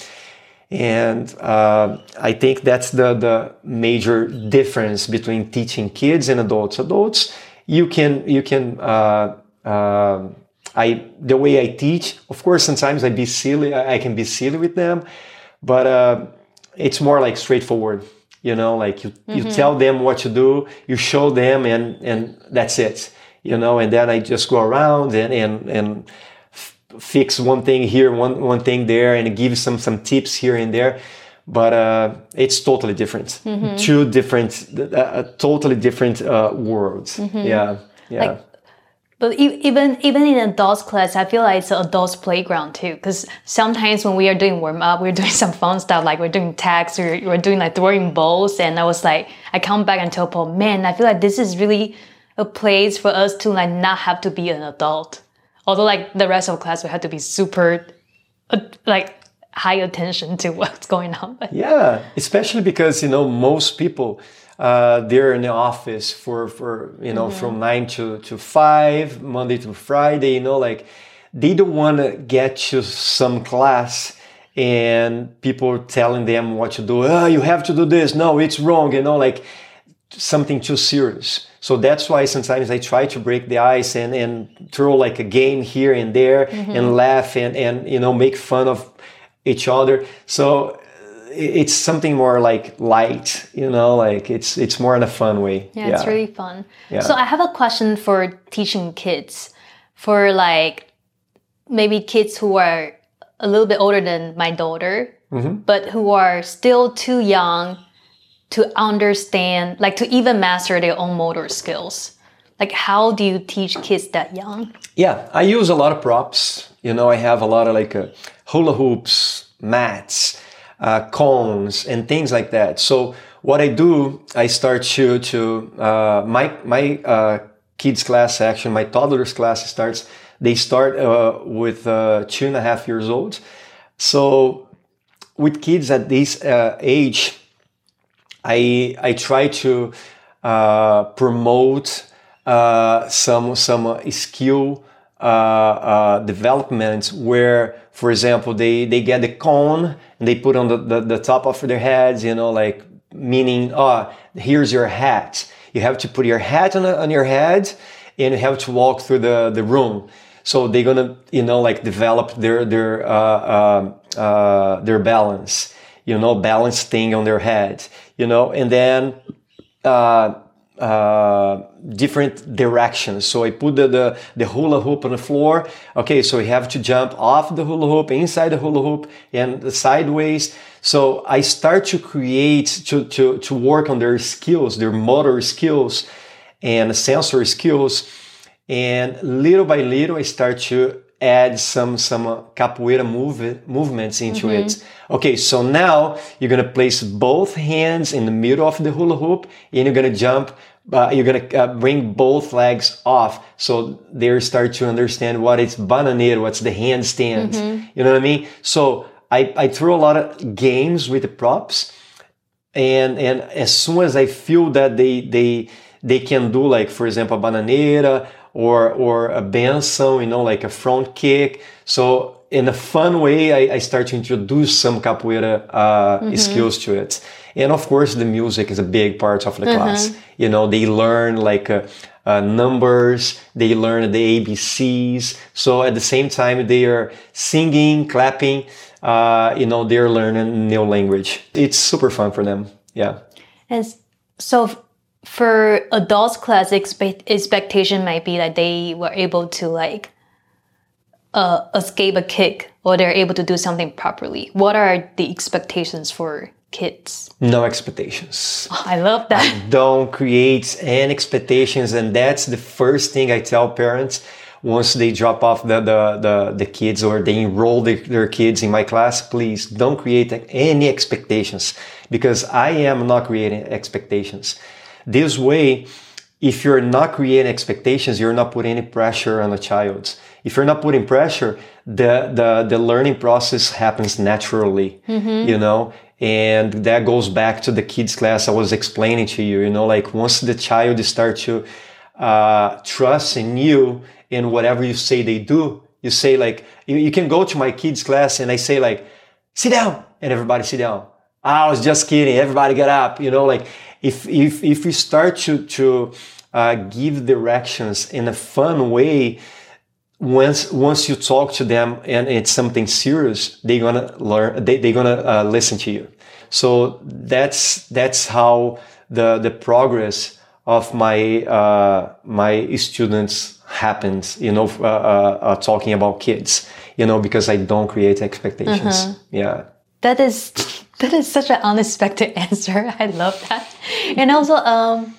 and uh, I think that's the, the major difference between teaching kids and adults. Adults, you can, you can, uh, uh, I, the way I teach, of course, sometimes I be silly, I, I can be silly with them, but uh, it's more like straightforward. You know, like you, mm-hmm. you tell them what to do, you show them, and, and that's it, you know, and then I just go around and, and, and f- fix one thing here, one, one thing there, and give some, some tips here and there. But, uh, it's totally different. Mm-hmm. Two different, uh, totally different, uh, worlds. Mm-hmm. Yeah. Yeah. Like, but even even in adults class, I feel like it's an adults playground too. Because sometimes when we are doing warm up, we're doing some fun stuff, like we're doing tags, or we're doing like throwing balls. And I was like, I come back and tell Paul, man, I feel like this is really a place for us to like not have to be an adult. Although like the rest of class, we have to be super, uh, like high attention to what's going on. Yeah, especially because, you know, most people, uh, they're in the office for, for you know, mm-hmm. from nine to, to five, Monday to Friday, you know, like they don't want to get to some class and people telling them what to do. Oh, you have to do this. No, it's wrong. You know, like something too serious. So that's why sometimes I try to break the ice and, and throw like a game here and there mm-hmm. and laugh and, and, you know, make fun of each other. So it's something more like light, you know, like it's, it's more in a fun way. Yeah, yeah. It's really fun. Yeah. So I have a question for teaching kids, for like maybe kids who are a little bit older than my daughter, mm-hmm. but who are still too young to understand, like to even master their own motor skills. Like how do you teach kids that young? Yeah, I use a lot of props. You know, I have a lot of like uh, hula hoops, mats, uh, cones, and things like that. So what I do, I start to, to uh, my, my uh, kids class, actually, my toddlers class starts, they start uh, with uh, two and a half years old. So with kids at this uh, age, I I try to uh, promote uh, some some skill uh, uh, development where, for example, they, they get the cone and they put on the, the, the top of their heads, you know, like meaning, oh, here's your hat. You have to put your hat on, on your head and you have to walk through the, the room. So they're gonna, you know, like develop their their uh, uh, uh, their balance, you know, balance thing on their head, you know, and then uh, uh, different directions. So I put the, the the hula hoop on the floor. Okay, so you have to jump off the hula hoop, inside the hula hoop, and sideways. So I start to create to to to work on their skills, their motor skills, and sensory skills. And little by little, I start to add some some uh, capoeira move, movements into mm-hmm. it. Okay, so now you're gonna place both hands in the middle of the hula hoop, and you're gonna jump. Uh, you're gonna uh, bring both legs off, so they start to understand what is bananeiro, what's the handstand. Mm-hmm. You know what I mean? So I I throw a lot of games with the props, and and as soon as I feel that they they they can do, like, for example, a bananeira. Or or a benção, you know, like a front kick. So in a fun way, I, I start to introduce some capoeira uh, mm-hmm. skills to it. And of course, the music is a big part of the mm-hmm. class. You know, they learn like uh, uh, numbers, they learn the A B Cs. So at the same time, they are singing, clapping, uh, you know, they're learning new language. It's super fun for them. Yeah. And so for adults class, expect, expectation might be that they were able to like uh, escape a kick, or they're able to do something properly. What are the expectations for kids? No expectations. Oh, I love that. I don't create any expectations, and that's the first thing I tell parents once they drop off the the the, the kids or they enroll the, their kids in my class. Please don't create any expectations, because I am not creating expectations. This way, if you're not creating expectations, you're not putting any pressure on a child. If you're not putting pressure, the the, the learning process happens naturally, mm-hmm. you know? And that goes back to the kids class I was explaining to you, you know, like once the child starts to uh, trust in you and whatever you say they do, you say like, you, you can go to my kids class and I say like, sit down, and everybody sit down. I was just kidding, everybody get up, you know, like, If if if we start to to uh, give directions in a fun way, once once you talk to them and it's something serious, they're gonna learn. They they're gonna uh, listen to you. So that's that's how the the progress of my uh, my students happens. You know, uh, uh, uh, talking about kids. You know, because I don't create expectations. Uh-huh. Yeah. That is that is such an unexpected answer. I love that. And also, um,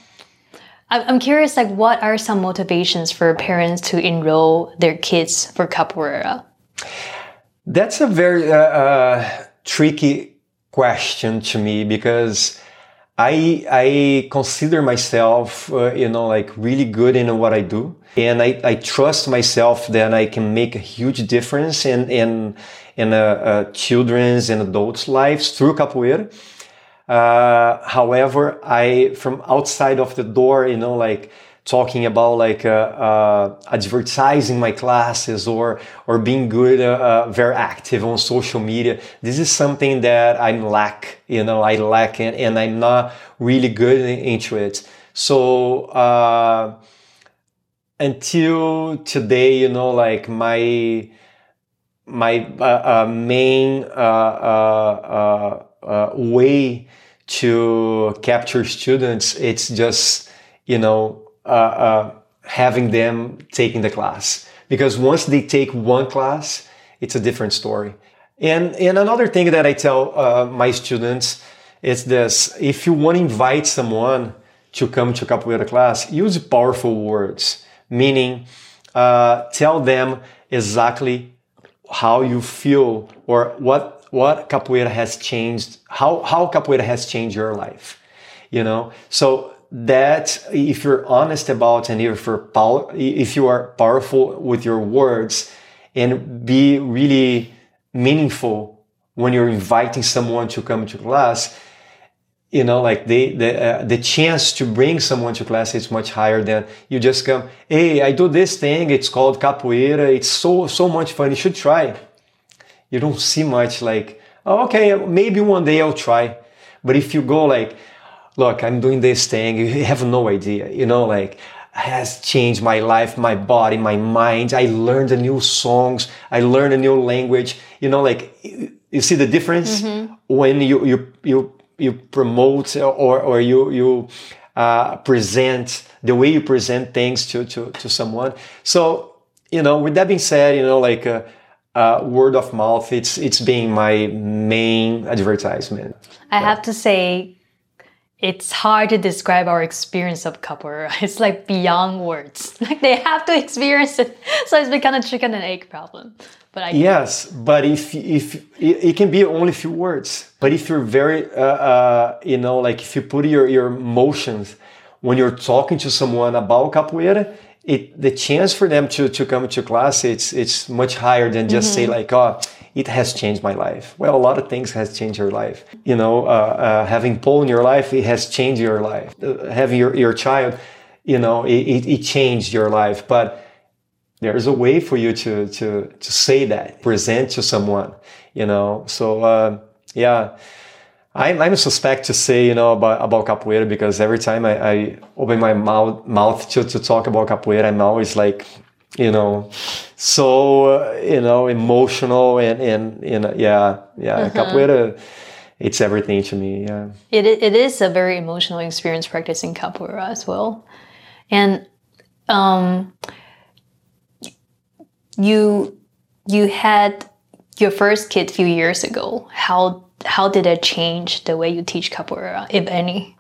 I'm curious, like, what are some motivations for parents to enroll their kids for capoeira? That's a very uh, uh, tricky question to me, because I I consider myself, uh, you know, like really good in what I do, and I, I trust myself that I can make a huge difference, and and in uh, uh, children's and adults' lives through capoeira. Uh, however, I, from outside of the door, you know, like talking about like uh, uh, advertising my classes or or being good, uh, uh, very active on social media. This is something that I'm lack, you know, I lack and, and I'm not really good into it. So uh, until today, you know, like my my uh, uh, main uh, uh, uh, uh, way to capture students, it's just, you know, uh, uh, having them taking the class. Because once they take one class, it's a different story. And, and another thing that I tell uh, my students is this: if you want to invite someone to come to capoeira class, use powerful words, meaning uh, tell them exactly how you feel or what what capoeira has changed, how, how capoeira has changed your life, you know? So that if you're honest about and if you're, pow- if you are powerful with your words and be really meaningful when you're inviting someone to come to class, you know, like they, the, uh, the chance to bring someone to class is much higher than you just come, hey, I do this thing, it's called capoeira, it's so, so much fun, you should try. You don't see much like, oh, okay, maybe one day I'll try. But if you go like, look, I'm doing this thing, you have no idea, you know, like, has changed my life, my body, my mind. I learned a new songs. I learned a new language. You know, like, you see the difference mm-hmm. when you, you, you, you promote or, or you, you, uh, present the way you present things to, to, to someone. So, you know, with that being said, you know, like, uh, Uh, word of mouth, it's it's being my main advertisement. I have to say, it's hard to describe our experience of capoeira. It's like beyond words. Like they have to experience it, so it's become a chicken and egg problem. But I yes, but if if it, it can be only a few words, but if you're very uh, uh, you know, like if you put your your emotions when you're talking to someone about capoeira, it, the chance for them to, to come to class, it's it's much higher than just mm-hmm. say like, oh, it has changed my life. Well, a lot of things has changed your life. You know, uh, uh, having Paul in your life, it has changed your life. Uh, having your, your child, you know, it, it, it changed your life. But there's a way for you to, to, to say that, present to someone, you know. So, uh, yeah. I'm, I'm a suspect to say, you know, about, about capoeira because every time I, I open my mouth, mouth to, to talk about capoeira, I'm always like, you know, so, uh, you know, emotional and, and, you know, yeah, yeah, uh-huh. Capoeira, it's everything to me, yeah. It, it is a very emotional experience practicing capoeira as well. And um, you, you had your first kid a few years ago. How How did it change the way you teach capoeira, if any?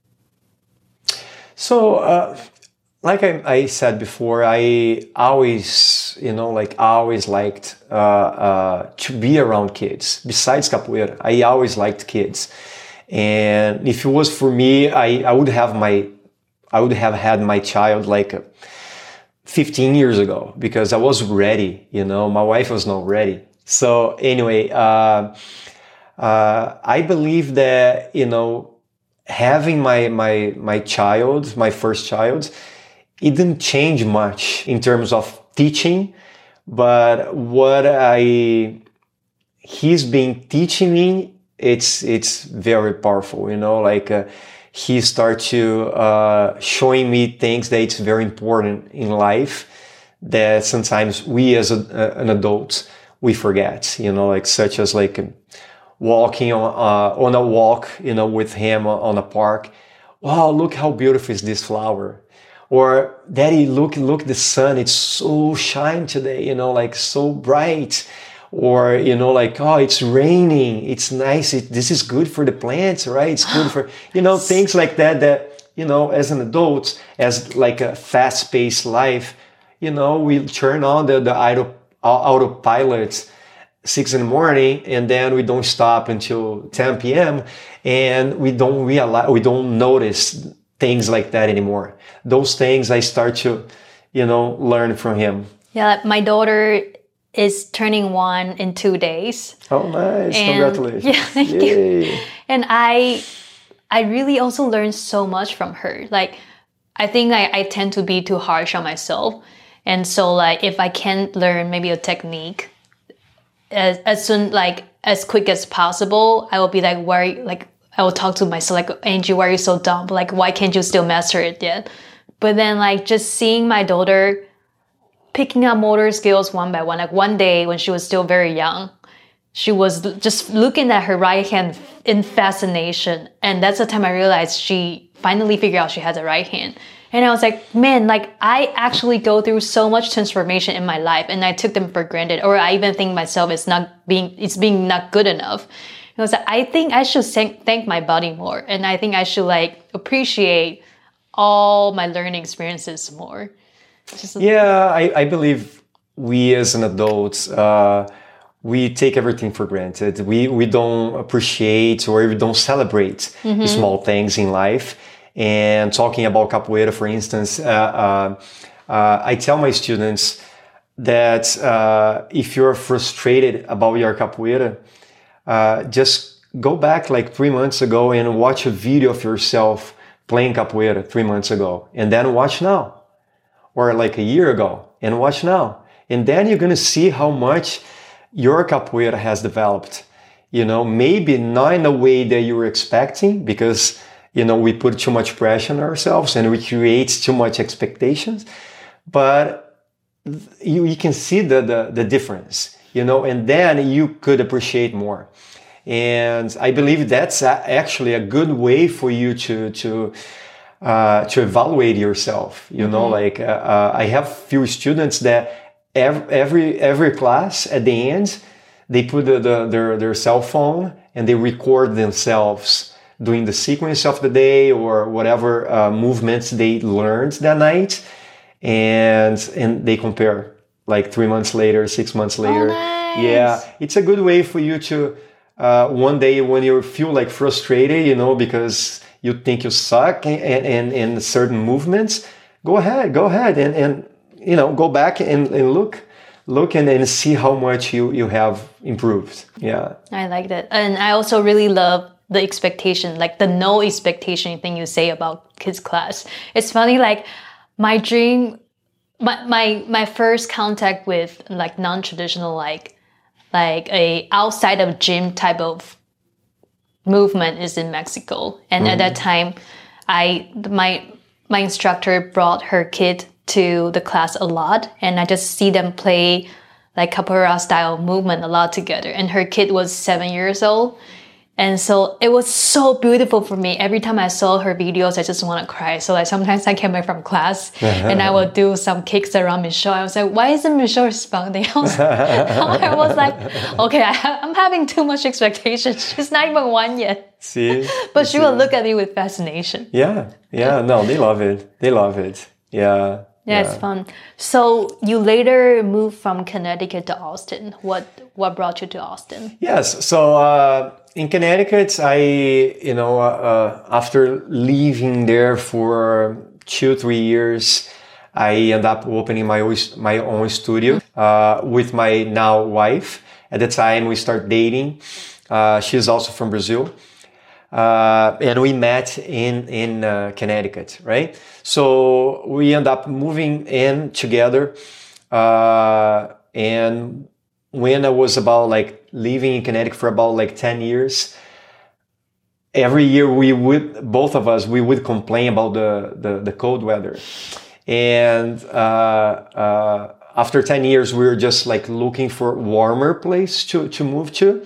So, uh, like I, I said before, I always, you know, like I always liked uh, uh, to be around kids. Besides capoeira, I always liked kids. And if it was for me, I, I would have my, I would have had my child like fifteen years ago because I was ready, you know, my wife was not ready. So anyway, uh, Uh, I believe that, you know, having my, my, my child, my first child, it didn't change much in terms of teaching, but what I, he's been teaching me, it's, it's very powerful, you know, like, uh, he started to, uh, showing me things that it's very important in life that sometimes we as a, uh, an adult, we forget, you know, like such as like, walking on, uh, on a walk, you know, with him on a park. Wow, look how beautiful is this flower. Or, Daddy, look, look, the sun, it's so shine today, you know, like so bright. Or, you know, like, oh, it's raining, it's nice, it, this is good for the plants, right? It's good for, you know, things like that, that, you know, as an adult, as like a fast-paced life, you know, we turn on the, the auto, autopilot six in the morning, and then we don't stop until ten p.m. and we don't realize, we don't notice things like that anymore. Those things I start to, you know, learn from him. Yeah, my daughter is turning one in two days. Oh, nice. And, Congratulations. Yeah, thank Yay. you. And I I really also learned so much from her. Like, I think I, I tend to be too harsh on myself. And so, like, if I can't learn maybe a technique as, as soon, like, as quick as possible, I will be like, why, like, I will talk to myself, like, Angie, why are you so dumb? Like, why can't you still master it yet? But then, like, just seeing my daughter picking up motor skills one by one, like, one day when she was still very young, she was just looking at her right hand in fascination. And that's the time I realized she finally figured out she has a right hand. And I was like, man, like, I actually go through so much transformation in my life, and I took them for granted. Or I even think myself is not being, it's being not good enough. And I was like, I think I should thank, thank my body more. And I think I should, like, appreciate all my learning experiences more. Just, yeah, I, I believe we as an adults, uh, we take everything for granted. We we don't appreciate or we don't celebrate mm-hmm. the small things in life. And talking about capoeira, for instance, uh, uh, uh, I tell my students that uh, if you're frustrated about your capoeira, uh, just go back like three months ago and watch a video of yourself playing capoeira three months ago, and then watch now, or like a year ago, and watch now, and then you're gonna see how much your capoeira has developed. You know, maybe not in a way that you were expecting, because you know we put too much pressure on ourselves and we create too much expectations, but you, you can see the, the the difference. You know, and then you could appreciate more. And I believe that's actually a good way for you to to uh, to evaluate yourself. You know, mm-hmm. like uh, uh, I have few students that every, every every class at the end they put the, the, their their cell phone and they record themselves doing the sequence of the day or whatever uh, movements they learned that night, and and they compare like three months later, six months later. Oh, nice. Yeah, it's a good way for you to. Uh, one day when you feel like frustrated, you know, because you think you suck in, in, in certain movements, go ahead, go ahead and, and you know, go back and, and look, look and, and see how much you, you have improved. Yeah. I like that. And I also really love the expectation, like the no expectation thing you say about kids class. It's funny, like my dream, my, my, my first contact with like non-traditional, like, like a outside of gym type of movement is in Mexico. And mm-hmm. at that time, I my my instructor brought her kid to the class a lot, and I just see them play like capoeira style movement a lot together. And her kid was seven years old. And so it was so beautiful for me. Every time I saw her videos, I just want to cry. So like sometimes I came back from class and I would do some kicks around Michelle. I was like, why isn't Michelle responding? I was, I was like, okay, I ha- I'm having too much expectations. She's not even one yet. See? But she see. will look at me with fascination. Yeah, yeah, no, they love it. They love it. Yeah. Yeah, it's fun. So you later moved from Connecticut to Austin. What what brought you to Austin? Yes, so uh, in Connecticut, I, you know, uh, after leaving there for two, three years, I ended up opening my own, my own studio uh, with my now wife. At the time, we started dating. Uh, she's also from Brazil. Uh, and we met in in uh, Connecticut, right? So we end up moving in together. Uh, and when I was about like living in Connecticut for about like ten years, every year we would, both of us, we would complain about the the, the cold weather. And uh, uh, after ten years, we were just like looking for a warmer place to to move to.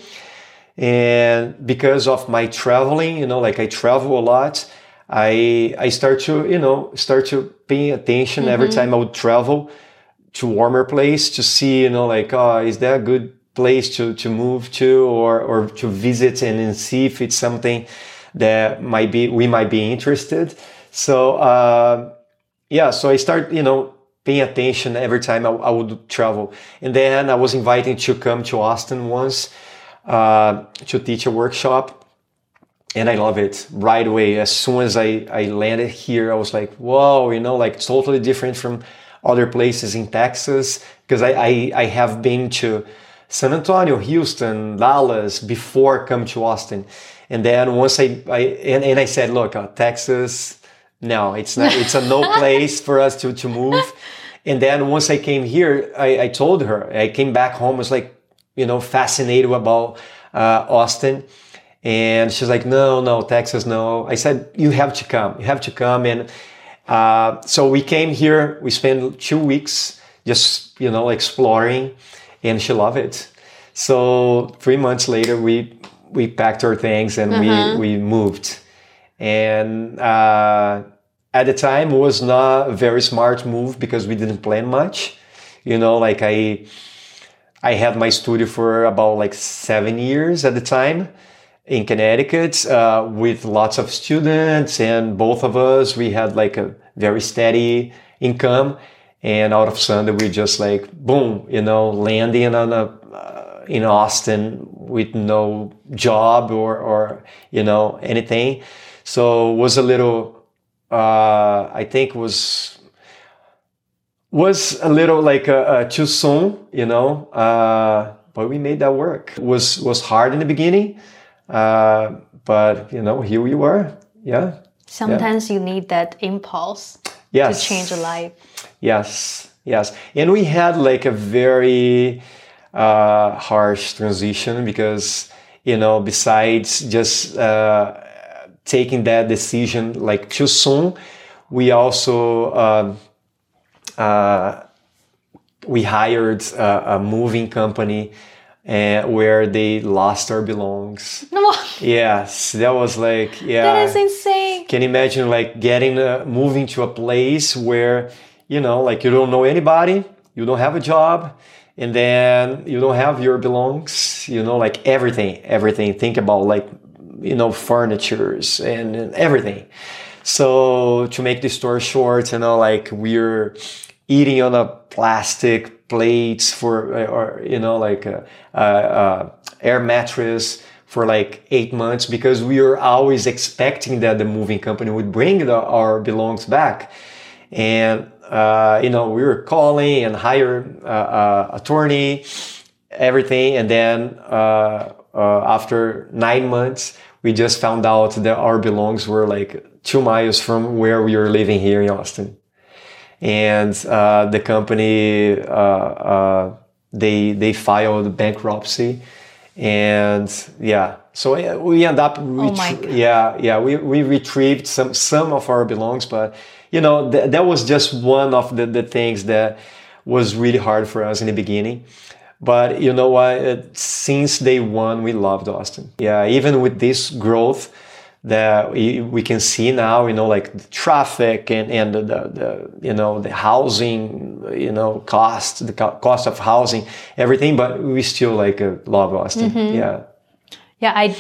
And because of my traveling, you know, like I travel a lot, I I start to, you know, start to pay attention mm-hmm. every time I would travel to warmer place to see, you know, like, oh, is that a good place to, to move to or, or to visit and, and see if it's something that might be, we might be interested. So, uh, yeah, so I start, you know, paying attention every time I, I would travel. And then I was invited to come to Austin once. Uh, to teach a workshop, and I love it right away. As soon as I, I landed here, I was like, whoa, you know, like totally different from other places in Texas, because I, I, I have been to San Antonio, Houston, Dallas before come to Austin. And then once I, I and, and I said, look, uh, Texas, no, it's not, it's a no place for us to, to move. And then once I came here, I, I told her, I came back home, I was like, you know, fascinated about uh, Austin. And she's like, no, no, Texas, no. I said, you have to come, you have to come. And uh, so we came here, we spent two weeks just, you know, exploring, and she loved it. So three months later, we we packed our things and uh-huh. we, we moved. And uh, at the time, it was not a very smart move because we didn't plan much. You know, like I, I had my studio for about like seven years at the time in Connecticut uh, with lots of students, and both of us, we had like a very steady income. And out of sudden, we just like, boom, you know, landing on a, uh, in Austin with no job or, or, you know, anything. So it was a little, uh, I think was, was a little like uh, uh, too soon, you know, uh, but we made that work. It was, was hard in the beginning, uh, but, you know, here we were. Yeah. Sometimes yeah. you need that impulse yes. to change a life. Yes, yes. And we had like a very uh, harsh transition because, you know, besides just uh, taking that decision like too soon, we also, uh, uh, we hired a, a moving company uh, where they lost our belongings. No. Yes, that was like, yeah. That is insane. Can you imagine like getting, uh, moving to a place where, you know, like you don't know anybody, you don't have a job, and then you don't have your belongings, you know, like everything, everything. Think about like, you know, furnitures and, and everything. So to make the story short, you know, like we're eating on a plastic plates for, or, you know, like a, a, a air mattress for like eight months because we were always expecting that the moving company would bring the, our belongings back. And Uh, you know, we were calling and hired uh, uh, attorney, everything. And then uh, uh, after nine months, we just found out that our belongings were like two miles from where we were living here in Austin. And uh, the company, uh, uh, they they filed bankruptcy. And yeah, so we end up, retrie- oh my God. yeah, yeah, we, we retrieved some, some of our belongings, but you know, th- that was just one of the, the things that was really hard for us in the beginning. But you know what? It, since day one, we loved Austin. Yeah, even with this growth that we, we can see now, you know, like the traffic and, and the, the, the, you know, the housing, you know, cost, the co- cost of housing, everything, but we still like uh, love Austin. Mm-hmm. Yeah. Yeah, I,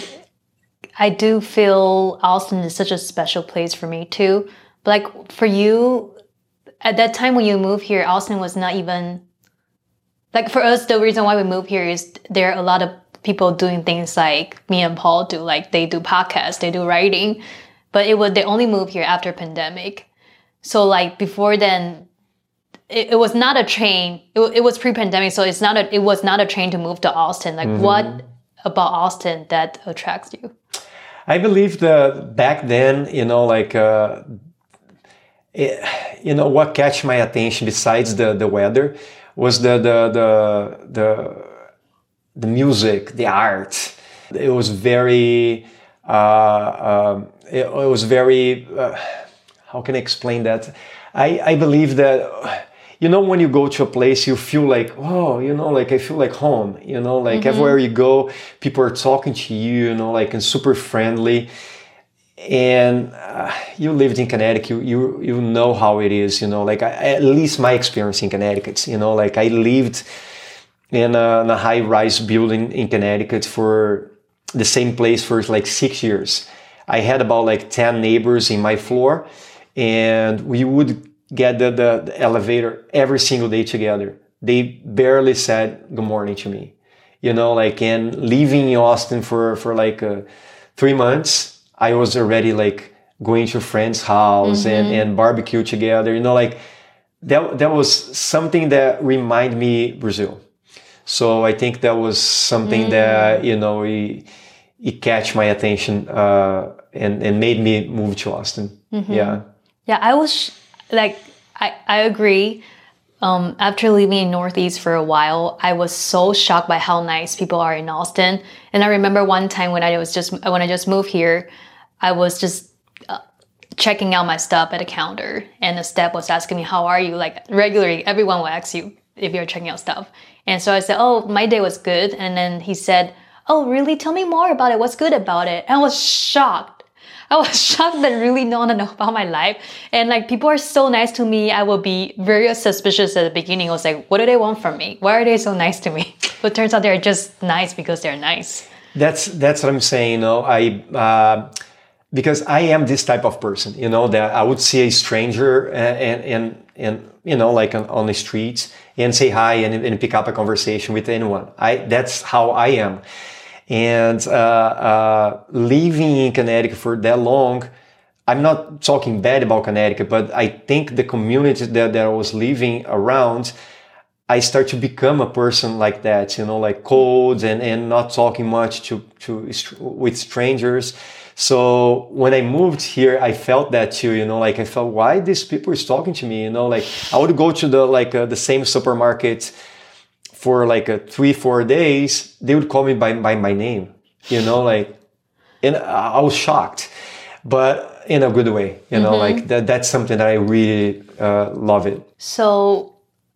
I do feel Austin is such a special place for me too. But like for you, at that time when you moved here, Austin was not even, like for us, the reason why we moved here is there are a lot of people doing things like me and Paul do, like they do podcasts, they do writing, but it was, they only moved here after pandemic. So like before then, it, it was not a train, it, it was pre-pandemic, so it's not a, it was not a train to move to Austin. Like mm-hmm. what about Austin that attracts you? I believe that back then, you know, like, uh, It, you know what catch my attention besides the, the weather was the the the the, the music, the art. It was very uh, um, it, it was very uh, how can I explain that? I, I believe that, you know, when you go to a place, you feel like, oh, you know, like I feel like home, you know, like mm-hmm. everywhere you go, people are talking to you, you know, like and super friendly. And uh, you lived in Connecticut, you, you you know how it is, you know, like I, at least my experience in Connecticut, you know, like I lived in a, in a high-rise building in Connecticut for the same place for like six years. I had about like ten neighbors in my floor, and we would get the, the, the elevator every single day together. They barely said good morning to me, you know, like, and living in Austin for, for like uh, three months, I was already like going to a friend's house mm-hmm. and, and barbecue together, you know, like that that was something that reminded me Brazil. So I think that was something mm. that, you know, it, it catch my attention uh, and, and made me move to Austin. Mm-hmm. Yeah. Yeah, I was like, I, I agree. Um, after living in Northeast for a while, I was so shocked by how nice people are in Austin. And I remember one time when I was just, when I just moved here, I was just uh, checking out my stuff at a counter, and the staff was asking me, how are you? Like regularly, everyone will ask you if you're checking out stuff. And so I said, oh, my day was good. And then he said, oh, really? Tell me more about it. What's good about it? And I was shocked. I was shocked that really no one know about my life. And like, people are so nice to me. I will be very suspicious at the beginning. I was like, what do they want from me? Why are they so nice to me? But it turns out they're just nice because they're nice. That's, that's what I'm saying. You know, I, uh, because I am this type of person, you know, that I would see a stranger and, and, and, you know, like on, on the streets and say hi and, and pick up a conversation with anyone. I, that's how I am. And, uh, uh, living in Connecticut for that long, I'm not talking bad about Connecticut, but I think the community that, that I was living around, I start to become a person like that, you know, like cold and, and not talking much to, to, with strangers. So when I moved here, I felt that too, you know, like I felt, why these people is talking to me, you know, like I would go to the, like uh, the same supermarket for like uh, three, four days. They would call me by, by my name, you know, like, and I was shocked, but in a good way, you know, mm-hmm. like that, that's something that I really uh, love it. So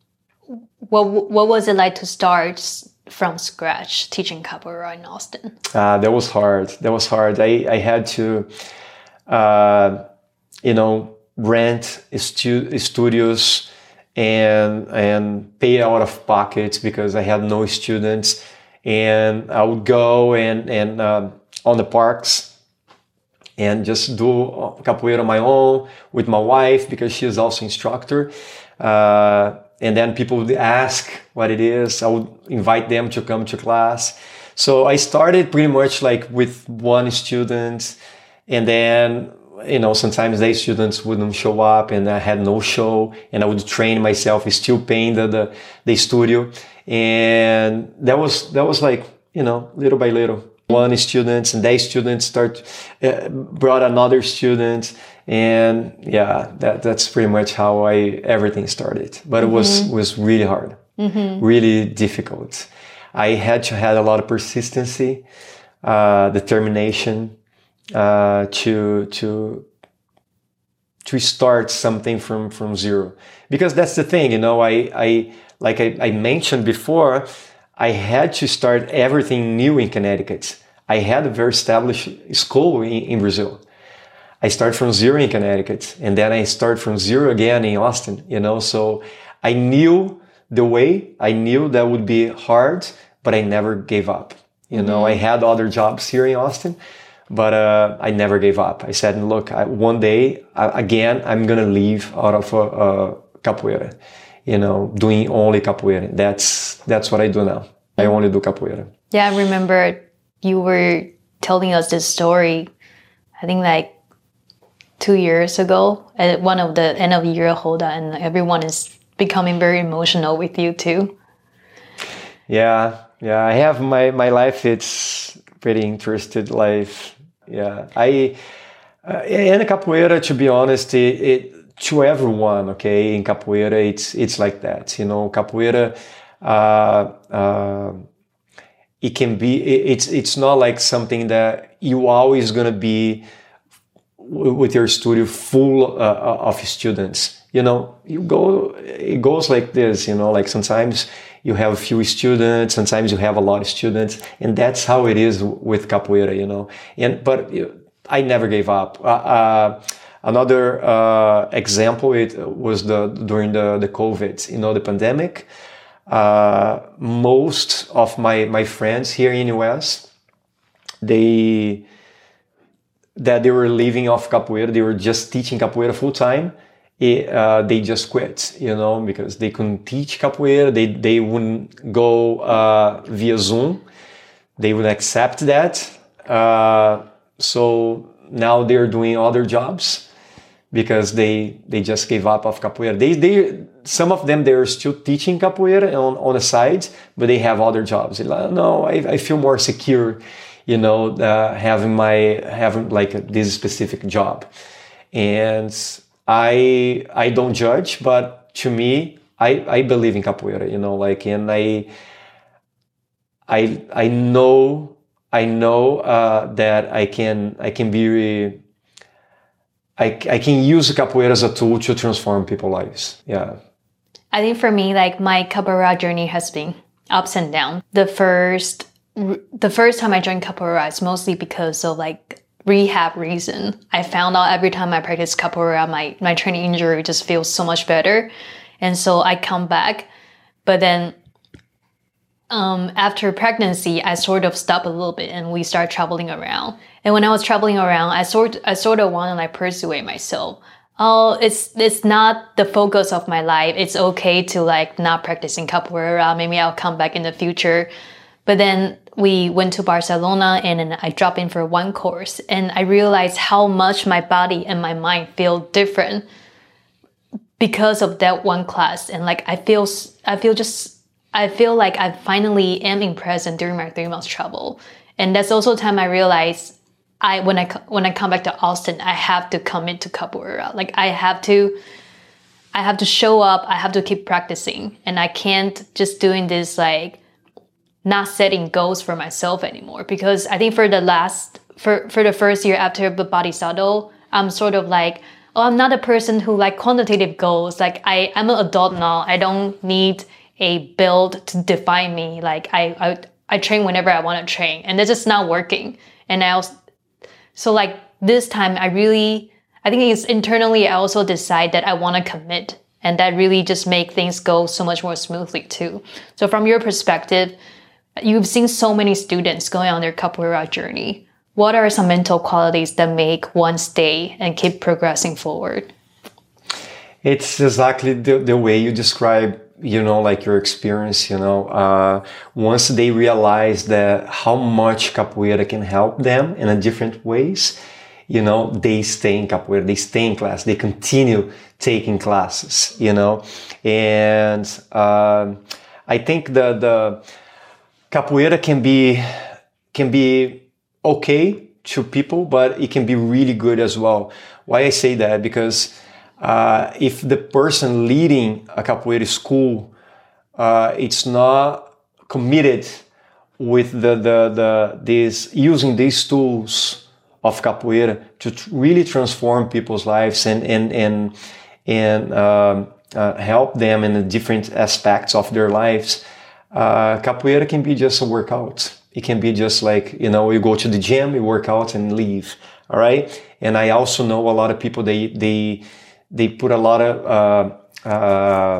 what, what was it like to start from scratch teaching capoeira in Austin? Uh, that was hard. That was hard. I, I had to, uh, you know, rent stu- studios and and pay out of pocket because I had no students. And I would go and, and um, on the parks and just do capoeira on my own with my wife because she is also instructor. Uh, And then people would ask what it is. I would invite them to come to class. So I started pretty much like with one student. And then, you know, sometimes these students wouldn't show up and I had no show. And I would train myself, still paying the, the, the studio. And that was, that was like, you know, little by little. One student and these students start, uh, brought another student. And yeah, that that's pretty much how I everything started. But it was mm-hmm. was really hard, mm-hmm. really difficult. I had to have a lot of persistency, uh, determination uh, to to to start something from from zero. Because that's the thing, you know. I I like I, I mentioned before, I had to start everything new in Connecticut. I had a very established school in, in Brazil. I start from zero in Connecticut, and then I start from zero again in Austin, you know, so I knew the way, I knew that would be hard, but I never gave up. You know, mm-hmm. I had other jobs here in Austin, but uh, I never gave up. I said, look, I, one day, I, again, I'm going to leave out of uh, uh, capoeira, you know, doing only capoeira. That's, that's what I do now. I only do capoeira. Yeah, I remember you were telling us this story, I think like two years ago at one of the end of the year Hoda, and everyone is becoming very emotional with you too. Yeah, yeah, I have my, my life, it's pretty interesting life. Yeah, I, uh, in capoeira, to be honest, it, it, to everyone, okay, in capoeira, it's, it's like that, you know, capoeira, uh, uh, it can be, it, it's, it's not like something that you always gonna be with your studio full uh, of students. You know, you go, it goes like this, you know, like sometimes you have a few students, sometimes you have a lot of students, and that's how it is with capoeira, you know. And, but I never gave up. Uh, uh, another uh, example, it was the, during the, the COVID, you know, the pandemic. Uh, most of my, my friends here in U S, they, that they were living off capoeira, they were just teaching capoeira full time. It, uh, they just quit, you know, because they couldn't teach capoeira. They they wouldn't go uh, via Zoom. They would accept that. Uh, so now they're doing other jobs because they they just gave up of capoeira. They they some of them they're still teaching capoeira on on the side, but they have other jobs. They're like, no, I, I feel more secure, you know, uh, having my having like a, this specific job. And I I don't judge, but to me, I I believe in capoeira, you know, like, and I I I know I know uh, that I can I can be. I, I can use capoeira as a tool to transform people's lives. Yeah. I think for me, like my capoeira journey has been ups and downs. The first, the first time I joined capoeira is mostly because of like rehab reason. I found out every time I practice capoeira, my, my training injury just feels so much better. And so I come back, but then um, after pregnancy, I sort of stopped a little bit and we start traveling around. And when I was traveling around, I sort I sort of want to like pursue it myself. Oh, it's it's not the focus of my life. It's okay to like not practicing capoeira. Maybe I'll come back in the future. But then we went to Barcelona and then I dropped in for one course and I realized how much my body and my mind feel different because of that one class. And like I feel I feel just I feel like I finally am in present during my three months travel. And that's also the time I realized I when I when I come back to Austin, I have to commit to capoeira. Like I have to, I have to show up. I have to keep practicing, and I can't just doing this like not setting goals for myself anymore. Because I think for the last for for the first year after the Bodhisattva, I'm sort of like, oh, I'm not a person who like quantitative goals. Like I I'm an adult now. I don't need a build to define me. Like I I I train whenever I want to train, and that's just not working. And I also So like this time I really, I think it's internally I also decide that I want to commit, and that really just make things go so much more smoothly too. So from your perspective, you've seen so many students going on their capoeira journey. What are some mental qualities that make one stay and keep progressing forward? It's exactly the, the way you describe, you know, like your experience, you know, uh, once they realize that how much capoeira can help them in a different ways, you know, they stay in capoeira, they stay in class, they continue taking classes, you know, and um, I think the, the capoeira can be, can be okay to people, but it can be really good as well. Why I say that? Because Uh, if the person leading a capoeira school, uh, it's not committed with the, the, the, this, using these tools of capoeira to tr- really transform people's lives and, and, and, and um, uh, help them in the different aspects of their lives, uh, capoeira can be just a workout. It can be just like, you know, you go to the gym, you work out and leave. All right. And I also know a lot of people, they, they, They put a lot of uh, uh,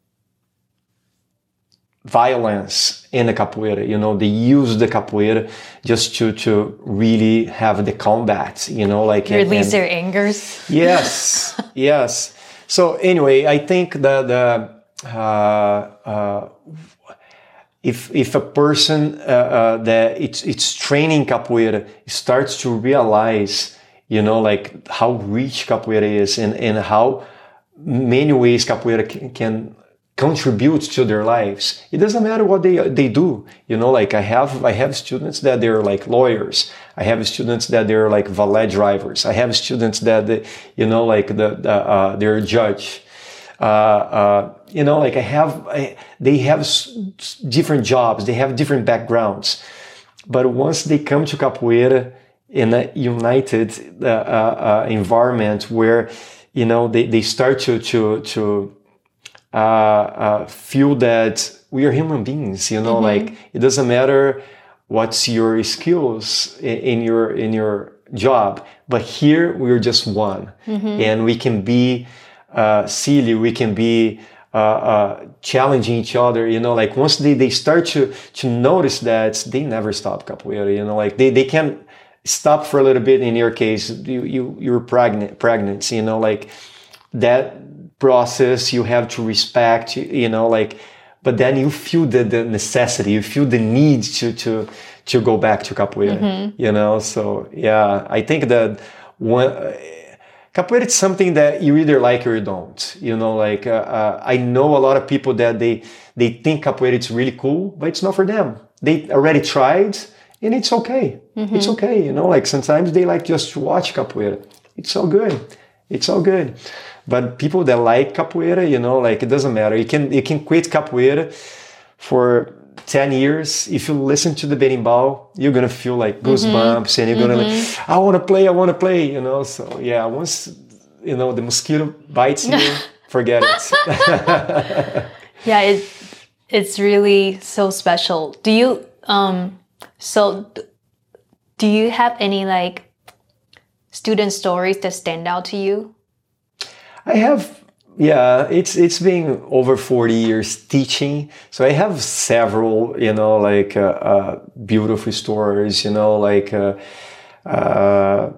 violence in the capoeira. You know, they use the capoeira just to to really have the combat. You know, like release and, and, their angers. Yes, yes. So anyway, I think that the uh, uh, if if a person uh, uh, that it's it's training capoeira starts to realize, you know, like how rich capoeira is and, and how many ways capoeira can, can contribute to their lives. It doesn't matter what they they do. You know, like I have I have students that they're like lawyers. I have students that they're like valet drivers. I have students that they, you know, like the, the uh, they're a judge. Uh, uh, you know, like I have I, they have s- different jobs. They have different backgrounds. But once they come to capoeira in a united uh, uh, environment where, you know, they, they start to to to uh, uh, feel that we are human beings, you know, mm-hmm. like it doesn't matter what's your skills in, in your in your job, but here we're just one, mm-hmm. and we can be uh, silly, we can be uh, uh, challenging each other, you know, like once they, they start to to notice that, they never stop capoeira, you know, like they, they can stop for a little bit. In your case, you, you, you're pregnant, pregnant, you know, like that process you have to respect, you know, like, but then you feel the, the necessity, you feel the need to, to, to go back to capoeira, mm-hmm. you know? So yeah, I think that one, uh, capoeira is something that you either like or you don't. You know, like uh, uh, I know a lot of people that they they think capoeira is really cool, but it's not for them. They already tried, and it's okay. Mm-hmm. It's okay. You know, like sometimes they like just to watch capoeira. It's all good. It's all good. But people that like capoeira, you know, like it doesn't matter. You can you can quit capoeira for ten years. If you listen to the berimbau, you're gonna feel like goosebumps, mm-hmm. and you're gonna mm-hmm. like, I want to play, I want to play, you know. So yeah, once you know the mosquito bites you, forget it. Yeah, it it's really so special. Do you um so do you have any like student stories that stand out to you? I have, yeah, it's it's been over forty years teaching. So I have several, you know, like uh, uh, beautiful stories, you know, like uh, uh,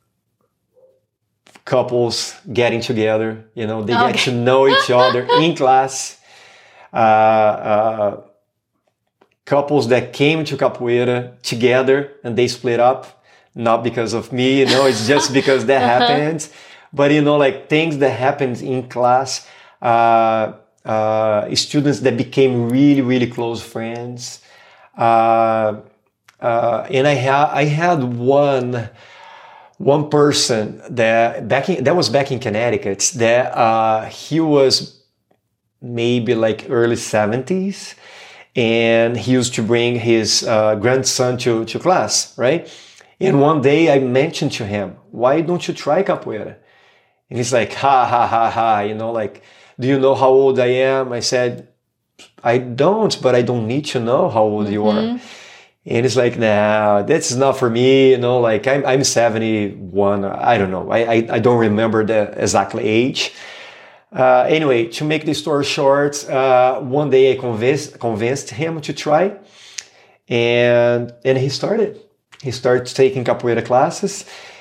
couples getting together, you know, they okay. get to know each other in class. Uh, uh, couples that came to capoeira together and they split up, not because of me, you know, it's just because that uh-huh. happened. But, you know, like things that happened in class, uh, uh, students that became really, really close friends. Uh, uh, and I, ha- I had one, one person that back in, that was back in Connecticut, that uh, he was maybe like early seventies. And he used to bring his uh, grandson to, to class, right? And one day I mentioned to him, why don't you try capoeira? And he's like, ha, ha, ha, ha, you know, like, do you know how old I am? I said, I don't, but I don't need to know how old mm-hmm. you are. And he's like, nah, that's not for me, you know, like, I'm I'm seventy-one, I don't know, I I, I don't remember the exact age. Uh, anyway, to make the story short, uh, one day I convinced, convinced him to try, and, and he started. He started taking capoeira classes.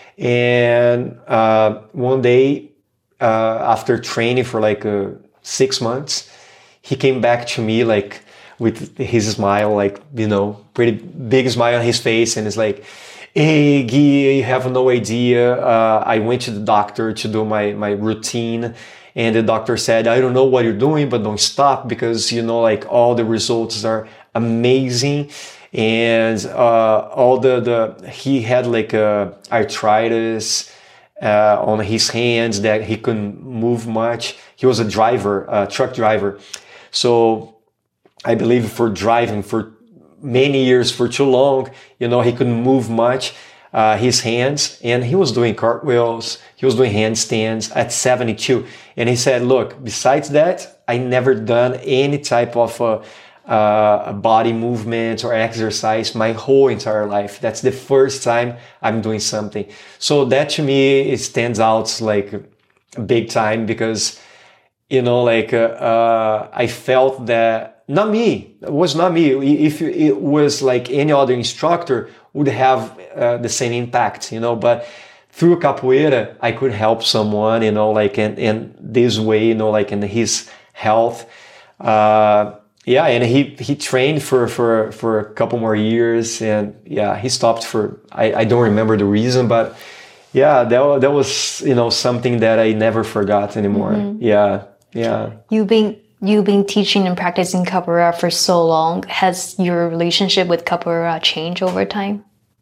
And uh, one day, uh, after training for like uh, six months, he came back to me like with his smile, like, you know, pretty big smile on his face. And it's like, hey, Gui, you have no idea. Uh, I went to the doctor to do my, my routine. And the doctor said, I don't know what you're doing, but don't stop because, you know, like all the results are amazing. And uh, all the, the he had like a arthritis uh, on his hands that he couldn't move much. He was a driver, a truck driver. So I believe for driving for many years, for too long, you know, he couldn't move much, uh, his hands. And he was doing cartwheels, he was doing handstands at seventy-two. And he said, look, besides that, I never done any type of uh, uh, body movement or exercise my whole entire life. That's the first time I'm doing something. So that to me, it stands out like big time because, you know, like uh, uh, I felt that not me, it was not me. If it was like any other instructor would have uh, the same impact, you know, but through capoeira, I could help someone, you know, like in, in this way, you know, like in his health. Uh, yeah, and he, he trained for, for, for a couple more years and yeah, he stopped for, I, I don't remember the reason, but yeah, that, that was, you know, something that I never forgot anymore. Mm-hmm. Yeah, yeah. You've been, you've been teaching and practicing capoeira for so long. Has your relationship with capoeira changed over time?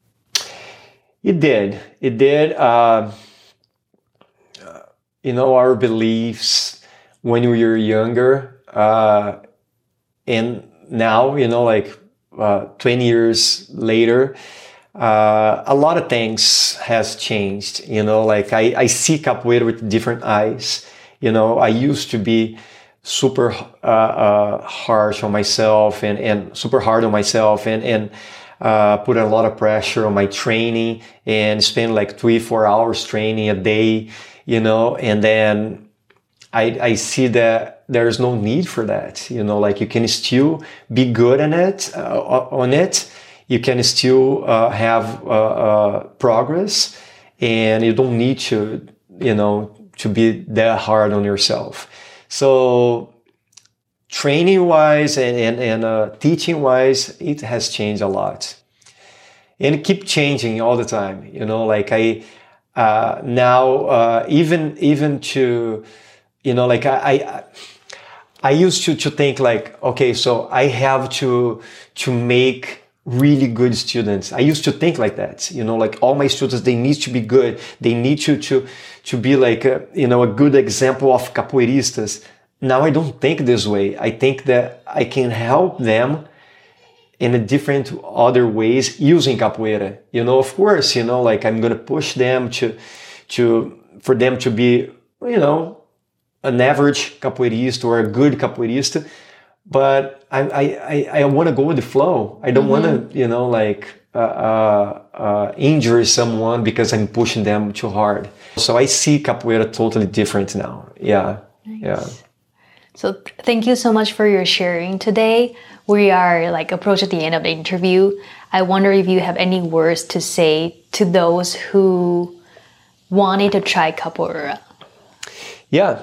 It did. It did. Uh, you know, our beliefs when we were younger, uh, and now, you know, like uh, twenty years later, uh, a lot of things has changed. You know, like I, I see capoeira with different eyes. You know, I used to be super uh, uh, harsh on myself and, and super hard on myself and, and uh, put a lot of pressure on my training and spend like three, four hours training a day, you know, and then I, I see that there's no need for that. You know, like you can still be good in it, uh, on it. You can still uh, have uh, uh, progress and you don't need to, you know, to be that hard on yourself. So training wise and, and, and uh, teaching wise, it has changed a lot and it keep changing all the time. You know, like I, uh, now uh, even even to, you know, like I, I I used to to think like, okay, so I have to to make really good students. I used to think like that, you know, like all my students, they need to be good. They need to to to be like a, you know, a good example of capoeiristas. Now I don't think this way. I think that I can help them in a different other ways using capoeira. You know, of course, you know, like I'm gonna push them to to for them to be, you know, an average capoeirista or a good capoeirista. But I I I, I want to go with the flow. I don't mm-hmm. want to, you know, like uh, uh, uh, injure someone because I'm pushing them too hard. So I see capoeira totally different now. Yeah, nice. Yeah. So thank you so much for your sharing today. We are like approaching the end of the interview. I wonder if you have any words to say to those who wanted to try capoeira. Yeah,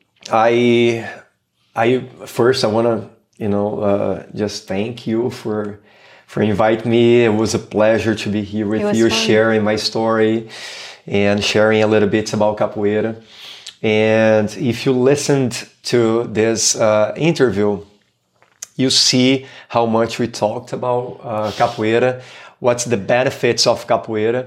I I first I want to, you know, uh, just thank you for for inviting me. It was a pleasure to be here with you, fun. Sharing my story and sharing a little bit about capoeira. And if you listened to this uh, interview, you see how much we talked about uh, capoeira, what's the benefits of capoeira.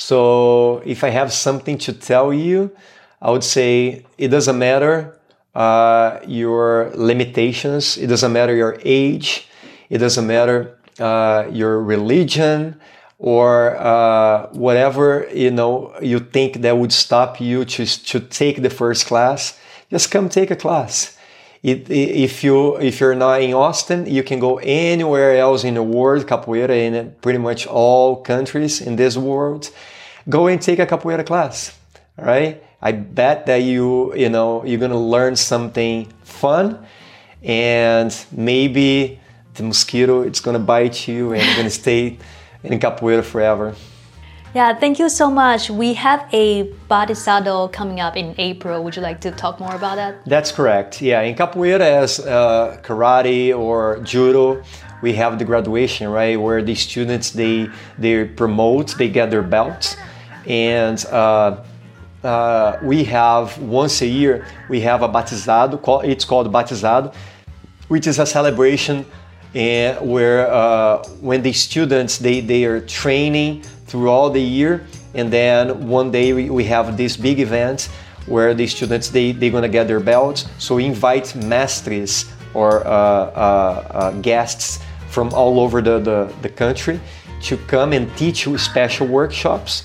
So if I have something to tell you, I would say it doesn't matter uh, your limitations, it doesn't matter your age, it doesn't matter uh, your religion, or uh, whatever, you know, you think that would stop you to, to take the first class, just come take a class. It, if, you, if you're not in Austin, you can go anywhere else in the world, capoeira in pretty much all countries in this world. Go and take a capoeira class, all right? I bet that you, you know, you're gonna learn something fun, and maybe the mosquito, it's gonna bite you and you're gonna stay in capoeira forever. Yeah, thank you so much. We have a batizado coming up in April. Would you like to talk more about that? That's correct. Yeah, in capoeira, as uh, karate or judo, we have the graduation, right, where the students, they they promote, they get their belts, and uh, uh, we have once a year we have a batizado. It's called batizado, which is a celebration. And where uh, when the students, they, they are training throughout the year, and then one day we, we have this big event where the students, they, they're gonna get their belts. So we invite mestres or uh, uh, uh, guests from all over the, the, the country to come and teach you special workshops.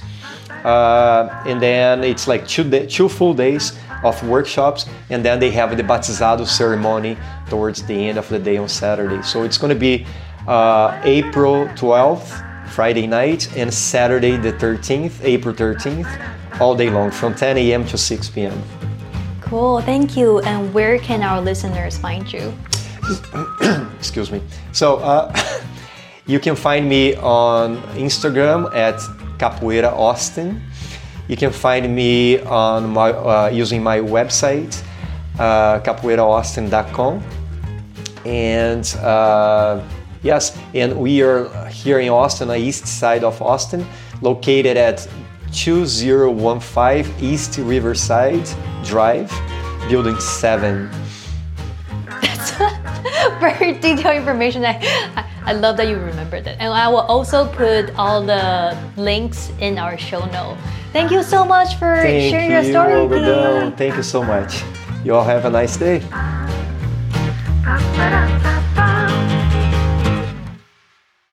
Uh, and then it's like two, day, two full days of workshops, and then they have the batizado ceremony towards the end of the day on Saturday. So it's going to be uh, April twelfth, Friday night, and Saturday the thirteenth, April thirteenth, all day long from ten a.m. to six p.m. Cool, thank you. And where can our listeners find you? Excuse me. So uh, you can find me on Instagram at Capoeira Austin. You can find me on my uh, using my website, uh, capoeira austin dot com. And uh, yes, and we are here in Austin, on the east side of Austin, located at two zero one five East Riverside Drive, Building seven. That's very detailed information. I, I, I love that you remembered that. And I will also put all the links in our show note. Thank you so much for Thank sharing you, your story. Algodão. Thank you so much. You all have a nice day.